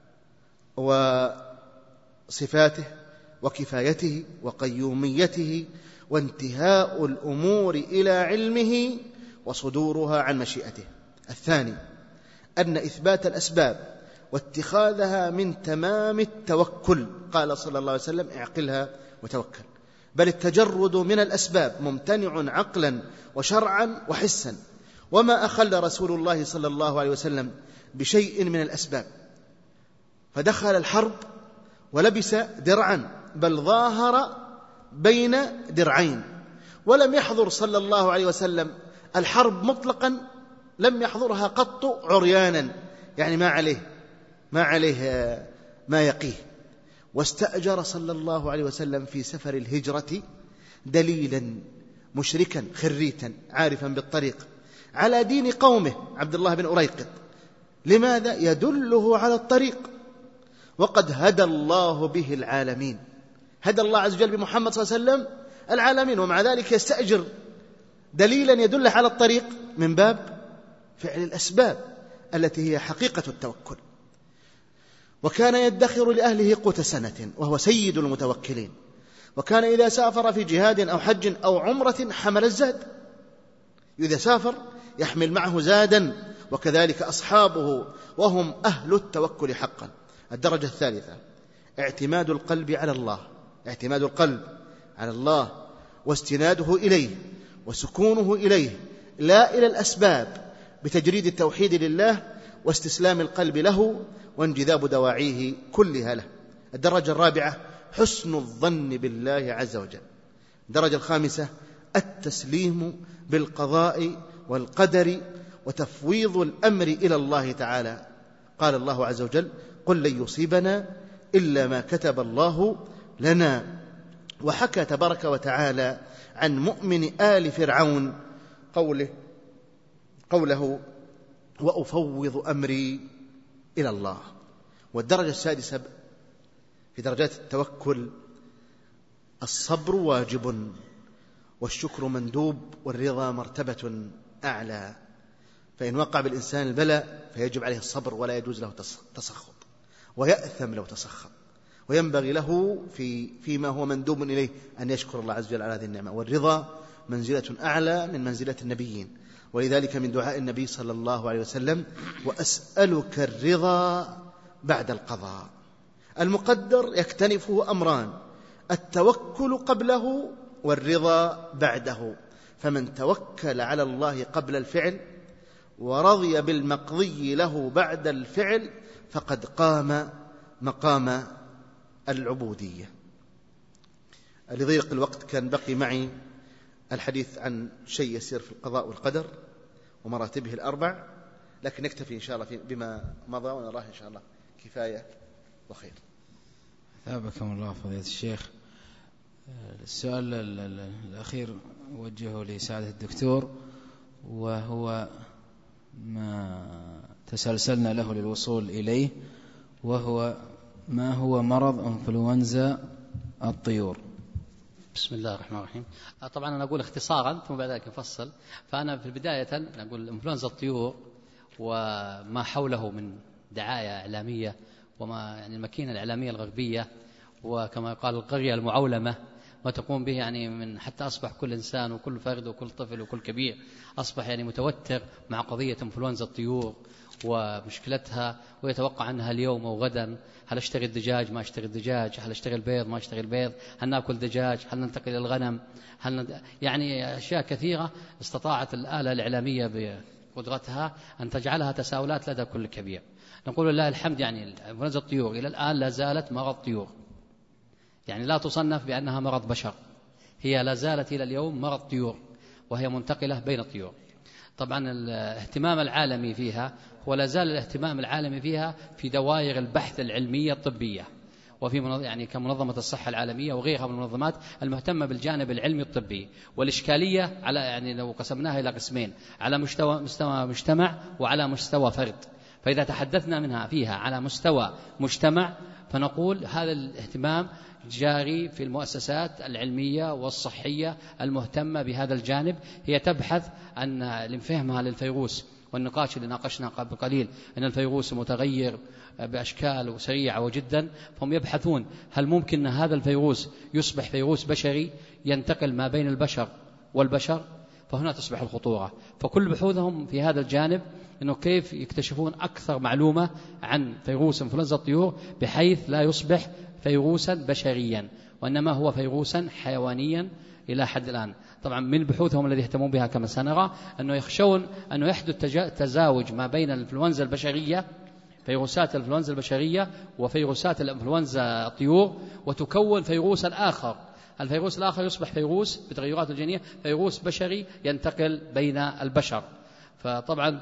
وصفاته وكفايته وقيوميته وانتهاء الأمور إلى علمه وصدورها عن مشيئته. الثاني أن إثبات الأسباب واتخاذها من تمام التوكل. قال صلى الله عليه وسلم: اعقلها وتوكل. بل التجرد من الأسباب ممتنع عقلا وشرعا وحسا، وما أخل رسول الله صلى الله عليه وسلم بشيء من الأسباب، فدخل الحرب ولبس درعا، بل ظاهر بين درعين، ولم يحضر صلى الله عليه وسلم الحرب مطلقا، لم يحضرها قط عريانا، يعني ما عليه ما عليه ما يقيه. واستأجر صلى الله عليه وسلم في سفر الهجرة دليلا مشركا خريتا عارفا بالطريق على دين قومه عبد الله بن أريقط. لماذا؟ يدله على الطريق، وقد هدى الله به العالمين. هدى الله عز وجل بمحمد صلى الله عليه وسلم العالمين، ومع ذلك يستأجر دليلا يدله على الطريق من باب فعل الأسباب التي هي حقيقة التوكل. وكان يدخر لأهله قوت سنة وهو سيد المتوكلين. وكان إذا سافر في جهاد أو حج أو عمرة حمل الزاد، إذا سافر يحمل معه زادا، وكذلك أصحابه وهم أهل التوكل حقا. الدرجة الثالثة اعتماد القلب على الله، اعتماد القلب على الله واستناده إليه وسكونه إليه، لا إلى الأسباب، بتجريد التوحيد لله واستسلام القلب له وانجذاب دواعيه كلها له. الدرجة الرابعة حسن الظن بالله عز وجل. الدرجة الخامسة التسليم بالقضاء والقدر وتفويض الأمر إلى الله تعالى. قال الله عز وجل: قل لن يصيبنا إلا ما كتب الله لنا. وحكى تبارك وتعالى عن مؤمن آل فرعون قوله, قوله وأفوض أمري إلى الله. والدرجة السادسة في درجات التوكل: الصبر واجب، والشكر مندوب، والرضا مرتبة أعلى. فإن وقع بالإنسان البلاء فيجب عليه الصبر، ولا يجوز له تسخط، ويأثم لو تسخط، وينبغي له في فيما هو مندوب إليه أن يشكر الله عز وجل على هذه النعمة. والرضا منزلة أعلى من منزلة النبيين، ولذلك من دعاء النبي صلى الله عليه وسلم: وأسألك الرضا بعد القضاء. المقدر يكتنفه أمران: التوكل قبله والرضا بعده. فمن توكل على الله قبل الفعل ورضي بالمقضي له بعد الفعل فقد قام مقام العبودية. لضيق الوقت كان بقي معي الحديث عن شيء يسير في القضاء والقدر ومراتبه الأربع، لكن نكتفي إن شاء الله بما مضى، ونراه إن شاء الله كفاية وخير. ثابكم الله فضيلة الشيخ. السؤال الأخير وجهه لسعادة الدكتور، وهو ما تسلسلنا له للوصول إليه، وهو ما هو مرض إنفلونزا الطيور؟ بسم الله الرحمن الرحيم. طبعا أنا أقول اختصارا ثم بعد ذلك نفصل. فأنا في البداية أقول إنفلونزا الطيور وما حوله من دعاية إعلامية وما يعني الماكينة الإعلامية الغربية، وكما قال القرية المعولمة، ما تقوم به يعني من حتى أصبح كل إنسان وكل فرد وكل طفل وكل كبير أصبح يعني متوتر مع قضية إنفلونزا الطيور ومشكلتها، ويتوقع عنها اليوم أو غدا: هل أشتري الدجاج ما أشتري الدجاج، هل أشتري البيض ما أشتري البيض، هل نأكل دجاج، هل ننتقل إلى الغنم، هل ند... يعني أشياء كثيرة استطاعت الآلة الإعلامية بقدرتها أن تجعلها تساؤلات لدى كل كبير. نقول لله الحمد، يعني إنفلونزا الطيور إلى الآن لا زالت مرض طيور، يعني لا تصنف بأنها مرض بشر، هي لا زالت إلى اليوم مرض طيور، وهي منتقلة بين الطيور. طبعا الاهتمام العالمي فيها هو لا زال الاهتمام العالمي فيها في دوائر البحث العلمية الطبية، وفي يعني كمنظمة الصحة العالمية وغيرها من المنظمات المهتمة بالجانب العلمي الطبي. والإشكالية على يعني لو قسمناها إلى قسمين: على مستوى مستوى مجتمع وعلى مستوى فرد. فإذا تحدثنا منها فيها على مستوى مجتمع فنقول هذا الاهتمام جاري في المؤسسات العلمية والصحية المهتمة بهذا الجانب، هي تبحث عن لفهمها للفيروس، والنقاش اللي ناقشنا قبل قليل أن الفيروس متغير بأشكال سريعة وجدا، فهم يبحثون هل ممكن أن هذا الفيروس يصبح فيروس بشري ينتقل ما بين البشر والبشر، فهنا تصبح الخطورة. فكل بحوثهم في هذا الجانب أنه كيف يكتشفون أكثر معلومة عن فيروس إنفلونزا الطيور بحيث لا يصبح فيروسا بشريا، وإنما هو فيروسا حيوانيا إلى حد الآن. طبعا من بحوثهم الذي يهتمون بها كما سنرى أنه يخشون أنه يحدث تزاوج ما بين الإنفلونزا البشرية، فيروسات الإنفلونزا البشرية وفيروسات الإنفلونزا الطيور، وتكون فيروسا آخر. الفيروس الآخر يصبح فيروس بتغيرات الجينية فيروس بشري ينتقل بين البشر. فطبعا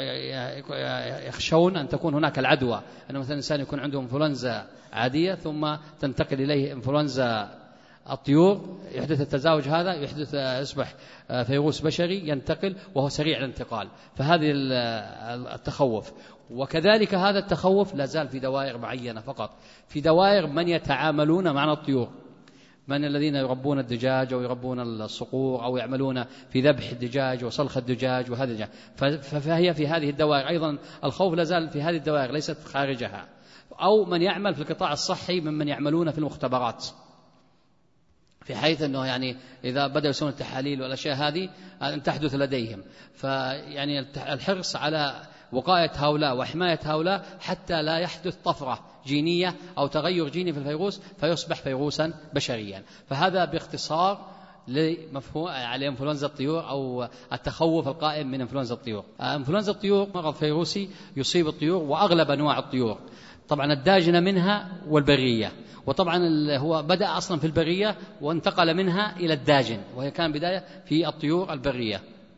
يخشون أن تكون هناك العدوى، أن مثلا إنسان يكون عنده إنفلونزا عادية ثم تنتقل إليه إنفلونزا الطيور، يحدث التزاوج هذا، يحدث يصبح فيروس بشري ينتقل وهو سريع الانتقال. فهذه التخوف، وكذلك هذا التخوف لا زال في دوائر معينة فقط، في دوائر من يتعاملون مع الطيور، من الذين يربون الدجاج أو يربون الصقور أو يعملون في ذبح الدجاج وصلخ الدجاج وهذا الدجاج، فهي في هذه الدوائر أيضا الخوف لا زال في هذه الدوائر ليست خارجها. أو من يعمل في القطاع الصحي ممن يعملون في المختبرات، في حيث أنه يعني إذا بدأوا يسوون التحاليل والأشياء هذه أن تحدث لديهم، فيعني الحرص على وقاية هؤلاء وحماية هؤلاء حتى لا يحدث طفرة جينية أو تغير جيني في الفيروس فيصبح فيروسا بشريا. فهذا باختصار لمفهوم على إنفلونزا الطيور أو التخوف القائم من إنفلونزا الطيور. إنفلونزا الطيور مرض فيروسي يصيب الطيور وأغلب أنواع الطيور، طبعا الداجنة منها والبرية، وطبعا هو بدأ أصلا في البرية وانتقل منها إلى الداجن، وهي كان بداية في الطيور البرية.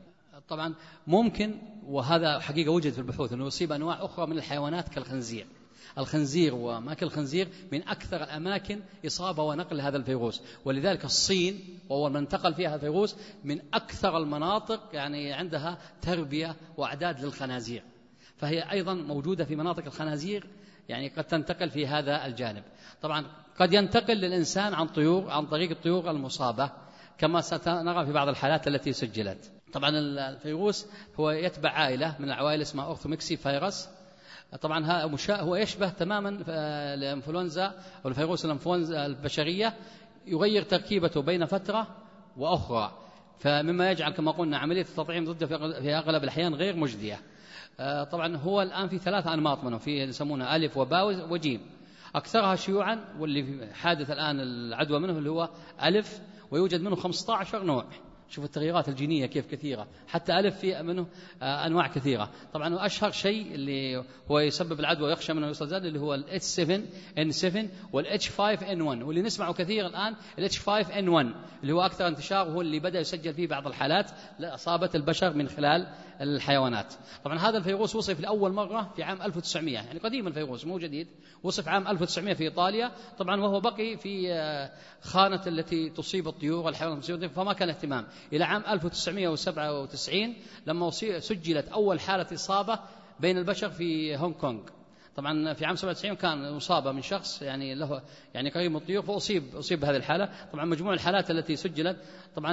طبعا ممكن، وهذا حقيقة وجد في البحوث، أنه يصيب أنواع أخرى من الحيوانات كالخنزير. الخنزير وماكل الخنزير من أكثر الأماكن إصابة ونقل هذا الفيروس، ولذلك الصين وأول من انتقل فيها الفيروس من أكثر المناطق يعني عندها تربية وأعداد للخنازير، فهي أيضا موجودة في مناطق الخنازير، يعني قد تنتقل في هذا الجانب. طبعا قد ينتقل للإنسان عن طيور عن طريق الطيور المصابة كما سنرى في بعض الحالات التي سجلت. طبعا الفيروس هو يتبع عائلة من العوائل اسمها أورثوميكسي فيروس. طبعا هو يشبه تماما الانفلونزا أو الفيروس الانفلونزا البشرية، يغير تركيبته بين فترة وأخرى، فمما يجعل كما قلنا عملية التطعيم ضده في أغلب الأحيان غير مجدية. طبعا هو الآن في ثلاثة أنماط منه، في يسمونه ألف وباء وجيم، أكثرها شيوعا واللي حادث الآن العدوى منه اللي هو ألف، ويوجد منه خمسة عشر نوع. شوف التغييرات الجينية كيف كثيرة، حتى ألف في منه أنواع كثيرة. طبعا أشهر شيء اللي هو يسبب العدوى ويخشى منه يوصل زاد اللي هو ال إتش سفن إن سفن وال إتش فايف إن ون، واللي نسمعه كثير الآن ال إتش فايف إن ون اللي هو أكثر انتشار، وهو اللي بدأ يسجل فيه بعض الحالات لإصابة البشر من خلال الحيوانات. طبعا هذا الفيروس وصف لأول مرة في عام ألف وتسعمائة، يعني قديم الفيروس مو جديد، وصف عام ألف وتسعمائة في إيطاليا طبعا، وهو بقي في خانة التي تصيب الطيور والحيوانات المصيبة، فما كان اهتمام إلى عام ألف وتسعمائة وسبعة وتسعين لما سجلت أول حالة إصابة بين البشر في هونغ كونغ. طبعا في عام سبعة وتسعين كان مصابة من شخص يعني له يعني قريب من الطيور، فأصيب أصيب بهذه الحالة. طبعا مجموع الحالات التي سجلت طبعا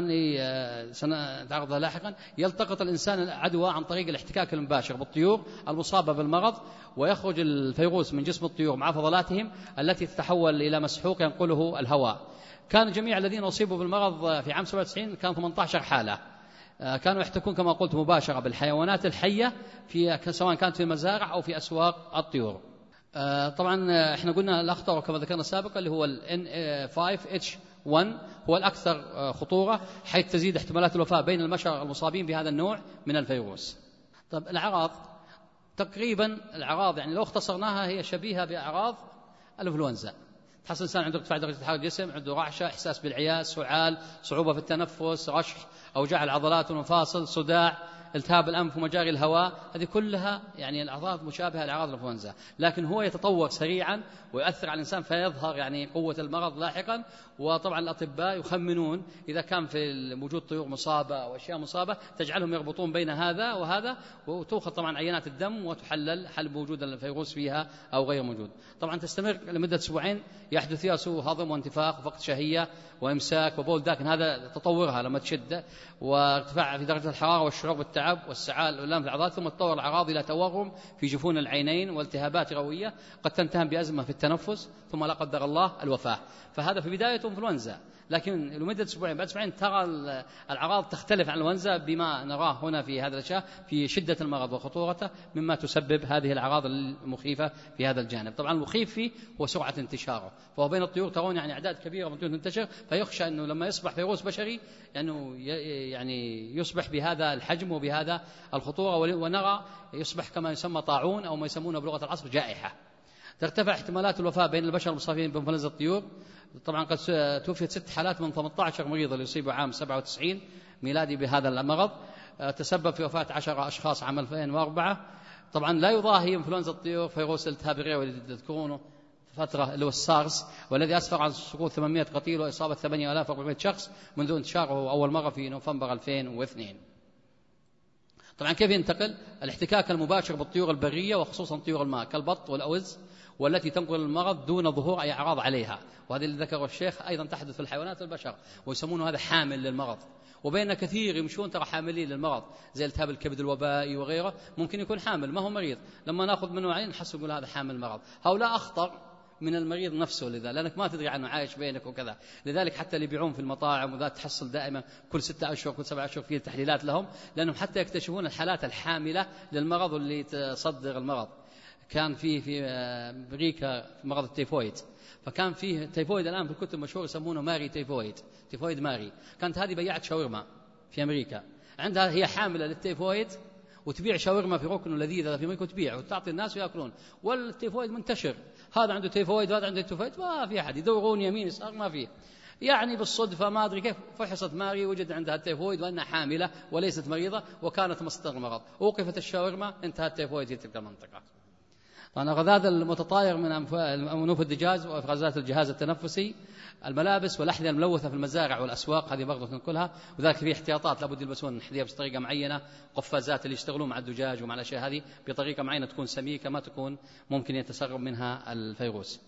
سنتعرض لها لاحقا، يلتقط الإنسان العدوى عن طريق الاحتكاك المباشر بالطيور المصابة بالمرض، ويخرج الفيروس من جسم الطيور مع فضلاتهم التي تتحول إلى مسحوق ينقله الهواء. كان جميع الذين أصيبوا بالمرض في عام سبعة وتسعين كان ثمانية عشر حالة، كانوا يحتكون كما قلت مباشرة بالحيوانات الحية في سواء كانت في المزارع أو في أسواق الطيور. طبعا احنا قلنا الأخطر كما ذكرنا سابقا اللي هو ال إن فايف إتش ون هو الأكثر خطورة، حيث تزيد احتمالات الوفاة بين البشر المصابين بهذا النوع من الفيروس. طب الأعراض تقريبا الأعراض يعني لو اختصرناها هي شبيهة بأعراض الإنفلونزا. تحصل الإنسان عنده ارتفاع درجة حرارة الجسم، عنده رعشة، إحساس بالعياس، سعال، صعوبة في التنفس، رشح، أوجاع العضلات والمفاصل، صداع، التهاب الأنف ومجاري الهواء، هذه كلها يعني الأعراض مشابهة لأعراض الإنفلونزا، لكن هو يتطور سريعا ويؤثر على الإنسان فيظهر يعني قوة المرض لاحقا. وطبعا الأطباء يخمنون إذا كان في وجود طيور مصابة أو أشياء مصابة تجعلهم يربطون بين هذا وهذا، وتأخذ طبعا عينات الدم وتحلل هل موجود الفيروس فيها أو غير موجود. طبعا تستمر لمدة أسبوعين، يحدث فيها سوء هضم وانتفاخ وفقد شهية وإمساك وبول، لكن هذا تطورها لما تشد، وارتفاع في درجة الحرارة والشعور بالتعب والسعال والآلام في العضلات، ثم تطور الأعراض إلى تورم في جفون العينين والتهابات رئوية قد تنتهي بأزمة في التنفس، ثم لا قدر الله الوفاة. فهذا في بداية انفلونزا، لكن لمدة أسبوعين بعد أسبوعين ترى الأعراض تختلف عن الإنفلونزا بما نراه هنا في هذا الأشياء في شدة المرض وخطورته، مما تسبب هذه الأعراض المخيفة في هذا الجانب. طبعا المخيف فيه هو سرعة انتشاره، فهو بين الطيور ترون يعني أعداد كبيرة من تنتشر، فيخشى أنه لما يصبح فيروس بشري يعني يعني يصبح بهذا الحجم وبهذا الخطورة، ونرى يصبح كما يسمى طاعون أو ما يسمونه بلغة العصر جائحة. ترتفع احتمالات الوفاة بين البشر المصابين بإنفلونزا الطيور. طبعا قد توفيت ست حالات من ثمانية عشر مريض اللي يصيبوا عام سبعة وتسعين ميلادي بهذا المرض، تسبب في وفاة عشرة أشخاص عام ألفين وأربعة. طبعا لا يضاهي إنفلونزا الطيور فيروس الالتهاب الرئوي اللي تذكرونه فترة اللي هو السارس، والذي أسفر عن سقوط ثمانمائة قتيل وإصابة ثمانية آلاف وأربعمائة شخص منذ انتشاره أول مرة في نوفمبر ألفين واثنين. طبعا كيف ينتقل؟ الاحتكاك المباشر بالطيور البرية وخصوصا طيور الماء كالبط والأوز، والتي تنقل المرض دون ظهور أي أعراض عليها، وهذا اللي ذكره الشيخ أيضا تحدث في الحيوانات والبشر، ويسمونه هذا حامل للمرض. وبين كثير يمشون ترى حاملين للمرض زي التهاب الكبد الوبائي وغيره، ممكن يكون حامل ما هو مريض، لما ناخذ منه عين نحس نقول هذا حامل مرض. هؤلاء أخطر من المريض نفسه، لذا لأنك ما تدري عنه عايش بينك وكذا. لذلك حتى اللي يبيعون في المطاعم وذا تحصل دائما كل ستة أشهر كل سبعة أشهر فيه تحليلات لهم، لأنهم حتى يكتشفون الحالات الحاملة للمرض واللي تصدر المرض. كان فيه في أمريكا مرض التيفويد، فكان فيه تيفويد الآن في الكتب مشهور يسمونه ماري تيفويد، تيفويد ماري. كانت هذه بياعة شاورما في أمريكا، عندها هي حاملة للتيفويد وتبيع شاورما في ركن لذيذة في أمريكا وتبيع وتعطي الناس ويأكلون، والتيفويد منتشر، هذا عنده تيفويد وهذا عنده تيفويد، ما في أحد يدورون يمين يسار ما فيه. يعني بالصدفة ما أدري كيف فحصت ماري وجد عندها التيفويد وأنها حاملة وليست مريضة وكانت مصدر المرض، وقفت الشاورما انتهى التيفويد في تلك المنطقة. طبعا الغازات المتطاير من أنوف الدجاج وإفرازات الجهاز التنفسي، الملابس والأحذية الملوثة في المزارع والأسواق، هذه برضه ننقلها، وذلك في احتياطات لابد يلبسون أحذية بطريقة معينة، قفازات اللي يشتغلون مع الدجاج ومع الأشياء هذه بطريقة معينة تكون سميكة ما تكون ممكن يتسرب منها الفيروس.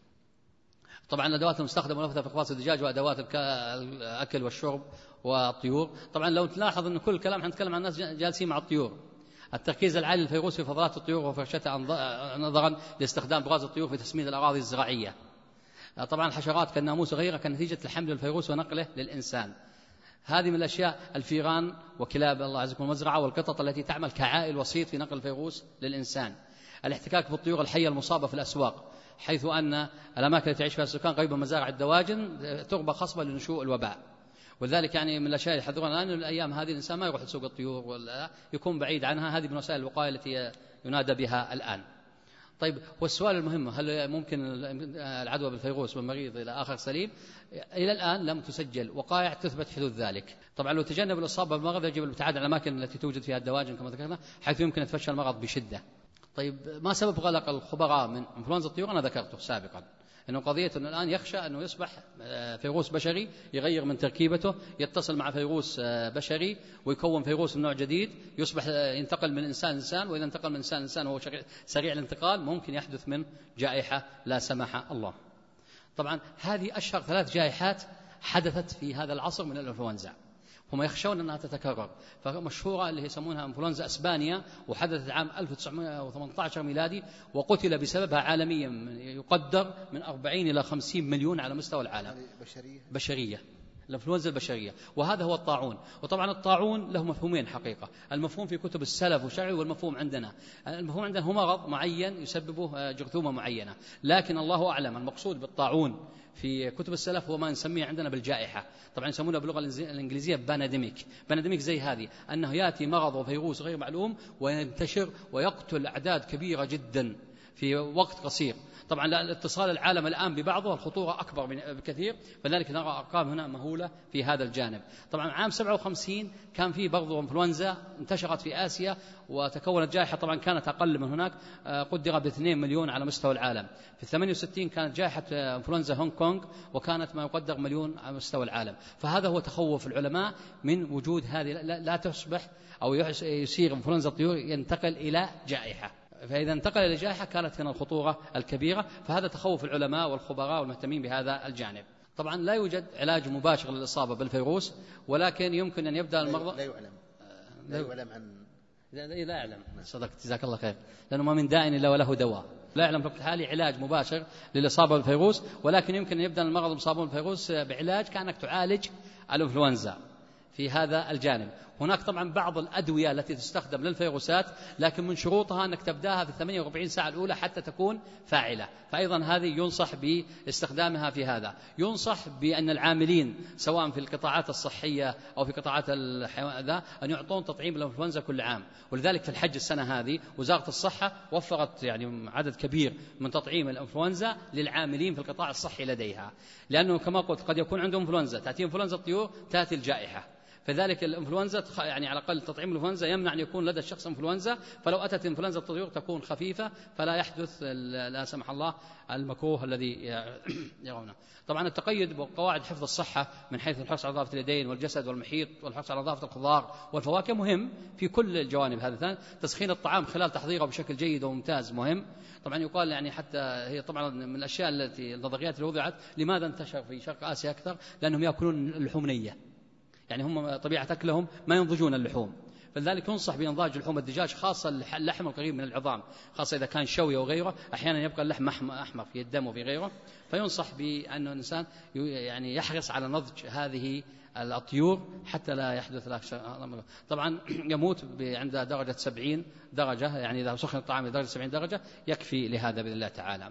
طبعا الأدوات المستخدمة منفذة في إقفاص الدجاج وأدوات الأكل والشرب والطيور. طبعا لو تلاحظ أن كل كلام حنتكلم عن الناس جالسين مع الطيور. التركيز العالي للفيروس في فضلات الطيور وفرشتها نظرا لاستخدام براز الطيور في تسميد الأراضي الزراعية. طبعا الحشرات كالناموس وغيرها كنتيجة الحمل الفيروس ونقله للإنسان. هذه من الأشياء الفيران وكلاب الله عز وجل المزرعة والقطط التي تعمل كعائل وسيط في نقل الفيروس للإنسان. الاحتكاك بالطيور الحية المصابة في الأسواق، حيث أن الأماكن التي تعيش فيها السكان قريبة من مزارع الدواجن تربة خصبة لنشوء الوباء، وذلك يعني من الأشياء اللي يحذرون الآن الأيام هذه الإنسان ما يروح لسوق الطيور ولا يكون بعيد عنها. هذه من وسائل الوقاية التي ينادى بها الآن. طيب، والسؤال المهم، هل ممكن العدوى بالفيروس والمريض إلى آخر سليم؟ إلى الآن لم تسجل وقائع تثبت حدوث ذلك. طبعا لو تجنب الإصابة بالمرض يجب الابتعاد عن الأماكن التي توجد فيها الدواجن كما ذكرنا، حيث يمكن أن يتفشى المرض بشدة. طيب، ما سبب غلق الخبراء من انفلونزا الطيور؟ أنا ذكرته سابقا، أنه قضية أنه الآن يخشى أنه يصبح فيروس بشري يغير من تركيبته، يتصل مع فيروس بشري ويكون فيروس من نوع جديد، يصبح ينتقل من إنسان لإنسان، وإذا انتقل من إنسان لإنسان وهو سريع الانتقال ممكن يحدث من جائحة لا سمح الله. طبعا هذه أشهر ثلاث جائحات حدثت في هذا العصر من الإنفلونزا، هم يخشون أنها تتكرر. فمشهورة اللي يسمونها إنفلونزا أسبانيا، وحدثت عام ألف وتسعمائة وثمانية عشر ميلادي، وقتل بسببها عالميا يقدر من أربعين إلى خمسين مليون على مستوى العالم. بشرية, بشرية. الإنفلونزا البشرية، وهذا هو الطاعون. وطبعا الطاعون له مفهومين حقيقة، المفهوم في كتب السلف والشرعي والمفهوم عندنا. المفهوم عندنا هو مرض معين يسببه جرثومة معينة، لكن الله أعلم المقصود بالطاعون في كتب السلف هو ما نسميه عندنا بالجائحة. طبعا يسمونها باللغة الإنجليزية بانديميك. بانديميك زي هذه، أنه يأتي مرض وفيروس غير معلوم وينتشر ويقتل أعداد كبيرة جدا في وقت قصير. طبعا الاتصال العالم الآن ببعضه الخطورة أكبر بكثير، فلذلك نرى أرقام هنا مهولة في هذا الجانب. طبعا عام سبعة وخمسين كان في برضو إنفلونزا انتشرت في آسيا وتكونت جائحة، طبعا كانت أقل من هناك، قدر باثنين مليون على مستوى العالم. في ثمانية وستين كانت جائحة إنفلونزا هونغ كونغ وكانت ما يقدر مليون على مستوى العالم. فهذا هو تخوف العلماء من وجود هذه، لا تصبح أو يصير إنفلونزا الطيور ينتقل إلى جائحة. فإذا انتقل إلى جائحة كانت هنا الخطورة الكبيرة. فهذا تخوف العلماء والخبراء والمهتمين بهذا الجانب. طبعا لا يوجد علاج مباشر للإصابة بالفيروس، ولكن يمكن أن يبدأ المرضى. لا يعلم لا يعلم عن لا, لا يعلم. صدقت، جزاك الله خير، لأنه ما من داء إلا وله دواء. لا يعلم في الوقت الحالي علاج مباشر للإصابة بالفيروس، ولكن يمكن أن يبدأ المرض المصاب بالفيروس بعلاج كأنك تعالج الإنفلونزا في هذا الجانب. هناك طبعا بعض الأدوية التي تستخدم للفيروسات، لكن من شروطها أنك تبدأها في الثمانية وأربعين ساعة الأولى حتى تكون فاعلة، فأيضا هذه ينصح باستخدامها في هذا. ينصح بأن العاملين سواء في القطاعات الصحية أو في قطاعات الحيوان أن يعطون تطعيم الإنفلونزا كل عام، ولذلك في الحج السنة هذه وزارة الصحة وفرت يعني عدد كبير من تطعيم الإنفلونزا للعاملين في القطاع الصحي لديها، لأنه كما قلت قد يكون عندهم إنفلونزا، تأتي إنفلونزا الطيور تأتي الجائحة، فذلك الإنفلونزا يعني على الأقل تطعيم الإنفلونزا يمنع أن يكون لدى الشخص إنفلونزا، فلو أتت إنفلونزا الطيور تكون خفيفة فلا يحدث لا سمح الله المكروه الذي يرونه. طبعا التقيد بقواعد حفظ الصحة من حيث الحرص على نظافة اليدين والجسد والمحيط والحرص على نظافة الخضار والفواكه مهم في كل الجوانب. هذا تسخين الطعام خلال تحضيره بشكل جيد وممتاز مهم. طبعا يقال يعني حتى هي طبعا من الأشياء التي النظريات اللي وضعت لماذا انتشر في شرق آسيا أكثر، لأنهم يأكلون اللحوم نية، يعني هم طبيعة أكلهم ما ينضجون اللحوم، فلذلك ينصح بإنضاج لحوم الدجاج، خاصة اللحم القريب من العظام، خاصة إذا كان شوي وغيره. أحيانا يبقى اللحم أحمر في الدم وفي غيره، فينصح بأن الإنسان يعني يحرص على نضج هذه الطيور حتى لا يحدث له. طبعا يموت عند درجة سبعين درجة، يعني إذا سخن الطعام لدرجة سبعين درجة يكفي لهذا بإذن الله تعالى.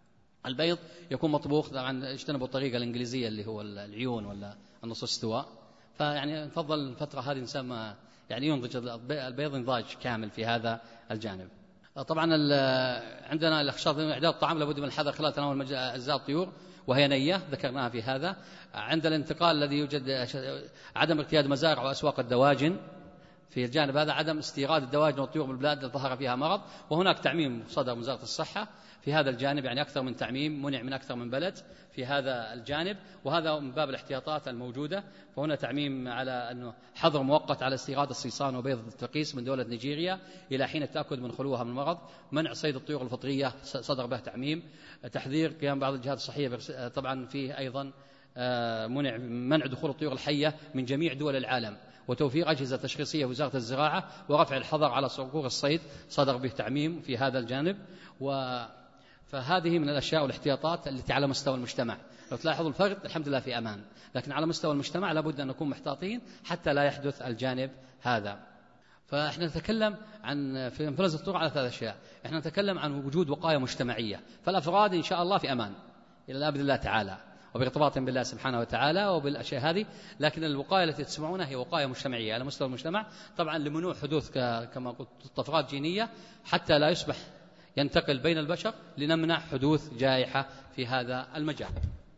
البيض يكون مطبوخ، طبعا اجتنبوا الطريقة الإنجليزية اللي هو العيون ولا النص استواء، فيعني نفضل الفترة هذه إنسان ما يعني ينضج البيض انضاج كامل في هذا الجانب. طبعا عندنا الأخشاب إعداد الطعام لابد من الحذر خلال تناول أجزاء الطيور، وهي نية ذكرناها في هذا. عند الانتقال الذي يوجد عدم ارتياد مزارع وأسواق الدواجن، في الجانب هذا عدم استيراد الدواجن والطيور من البلاد التي ظهر فيها مرض، وهناك تعميم صدر من وزارة الصحة في هذا الجانب، يعني أكثر من تعميم منع من أكثر من بلد في هذا الجانب، وهذا من باب الاحتياطات الموجودة. فهنا تعميم على أنه حظر مؤقت على استيراد الصيصان وبيض الترقيس من دولة نيجيريا إلى حين التأكد من خلوها من المرض. منع صيد الطيور الفطرية صدر به تعميم. تحذير قيام بعض الجهات الصحية، طبعا فيه أيضا منع منع دخول الطيور الحية من جميع دول العالم، وتوفير أجهزة تشخيصية في وزارة الزراعة، ورفع الحظر على صقور الصيد صدر به تعميم في هذا الجانب. و فهذه من الأشياء والاحتياطات التي على مستوى المجتمع. لو تلاحظوا الفرد الحمد لله في أمان، لكن على مستوى المجتمع لابد أن نكون محتاطين حتى لا يحدث الجانب هذا. فإحنا نتكلم عن في انفلونزا الطيور على ثلاث أشياء. إحنا نتكلم عن وجود وقاية مجتمعية، فالأفراد إن شاء الله في أمان إلى الأبد الله تعالى، وبارتباط بالله سبحانه وتعالى وبالأشياء هذه. لكن الوقاية التي تسمعونها هي وقاية مجتمعية على مستوى المجتمع، طبعا لمنوع حدوث كما قلت طفرات جينية حتى لا يصبح ينتقل بين البشر، لنمنع حدوث جائحة في هذا المجال.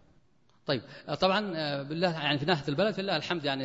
طيب طبعا بالله يعني في ناحية البلد في الله الحمد، يعني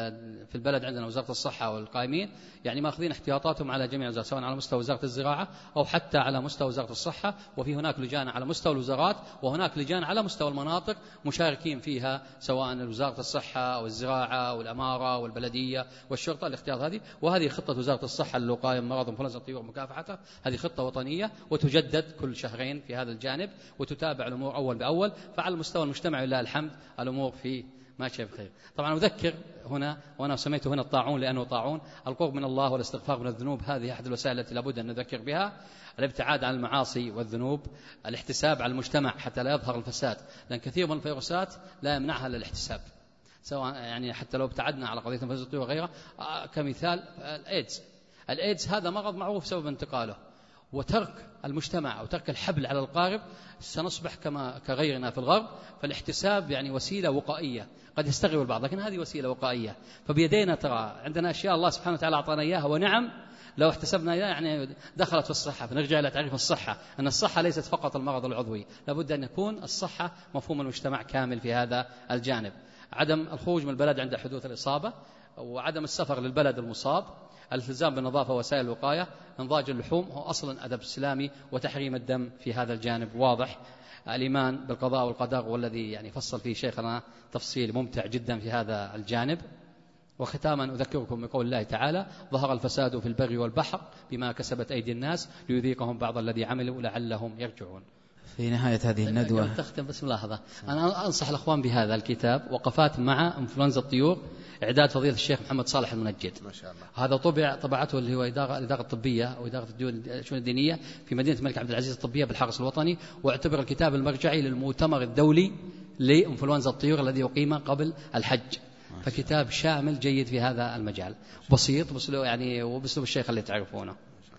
في البلد عندنا وزارة الصحة والقائمين يعني ماخذين احتياطاتهم على جميع الوزارات، سواء على مستوى وزارة الزراعة أو حتى على مستوى وزارة الصحة. وفي هناك لجان على مستوى الوزارات، وهناك لجان على مستوى المناطق مشاركين فيها، سواء وزارة الصحة أو الزراعة والأمارة والبلدية والشرطة الاحتياط هذه. وهذه خطة وزارة الصحة للوقاية من مرض انفلونزا الطيور ومكافحته، هذه خطة وطنية وتجدد كل شهرين في هذا الجانب، وتتابع الأمور أول بأول. فعلى المستوى المجتمعي لله الحمد الأمور في ماشية بخير. طبعا أذكر هنا، وأنا سميته هنا الطاعون لأنه طاعون، القرب من الله والاستغفار من الذنوب، هذه أحد الوسائل التي لابد أن نذكر بها. الابتعاد عن المعاصي والذنوب، الاحتساب على المجتمع حتى لا يظهر الفساد، لأن كثير من الفيروسات لا يمنعها إلا الاحتساب، سواء يعني حتى لو ابتعدنا على قضية انفلونزا الطيور وغيرها. كمثال الإيدز، الإيدز هذا مرض معروف سبب انتقاله، وترك المجتمع أو ترك الحبل على القارب سنصبح كما كغيرنا في الغرب. فالاحتساب يعني وسيلة وقائية، قد يستغرب البعض لكن هذه وسيلة وقائية. فبيدينا ترى عندنا أشياء الله سبحانه وتعالى أعطانا إياها، ونعم لو احتسبنا إياها يعني دخلت في الصحة. فنرجع إلى تعريف الصحة، أن الصحة ليست فقط المرض العضوي، لابد أن يكون الصحة مفهوم المجتمع كامل في هذا الجانب. عدم الخروج من البلد عند حدوث الإصابة، وعدم السفر للبلد المصاب، الالتزام بالنظافة ووسائل الوقاية، انضاج اللحوم هو أصلا أدب إسلامي، وتحريم الدم في هذا الجانب واضح. الإيمان بالقضاء والقدر والذي يعني فصل فيه شيخنا تفصيل ممتع جدا في هذا الجانب. وختاما أذكركم بقول الله تعالى: ظهر الفساد في البر والبحر بما كسبت أيدي الناس ليذيقهم بعض الذي عملوا لعلهم يرجعون. في نهاية هذه الندوة تختم بس ملاحظة، أنا أنصح الأخوان بهذا الكتاب وقفات مع انفلونزا الطيور، إعداد فضيلة الشيخ محمد صالح المنجد، ما شاء الله. هذا طبع طبعته اللي هو إدارة الإدارة الطبية أو إدارة الشؤون الدينية في مدينة الملك عبد العزيز الطبية بالحرس الوطني، واعتبر الكتاب المرجعي للمؤتمر الدولي لانفلونزا الطيور الذي يقيم قبل الحج. فكتاب شامل جيد في هذا المجال، بسيط بسلوب يعني وبسلوب الشيخ اللي تعرفونه،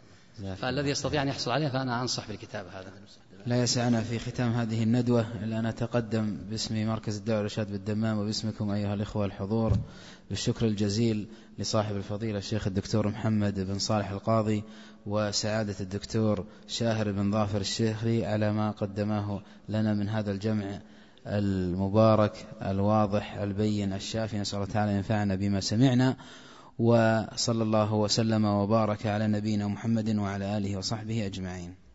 فالذي يستطيع أن يحصل عليه فأنا أنصح بالكتاب هذا. لا يسعنا في ختام هذه الندوة إلا أن أتقدم باسم مركز الدعوة والإرشاد بالدمام وباسمكم أيها الإخوة الحضور بالشكر الجزيل لصاحب الفضيلة الشيخ الدكتور محمد بن صالح القاضي وسعادة الدكتور شاهر بن ظافر الشيخري على ما قدماه لنا من هذا الجمع المبارك الواضح البين الشافي. نسأل الله تعالى ينفعنا بما سمعنا، وصلى الله وسلم وبارك على نبينا محمد وعلى آله وصحبه أجمعين.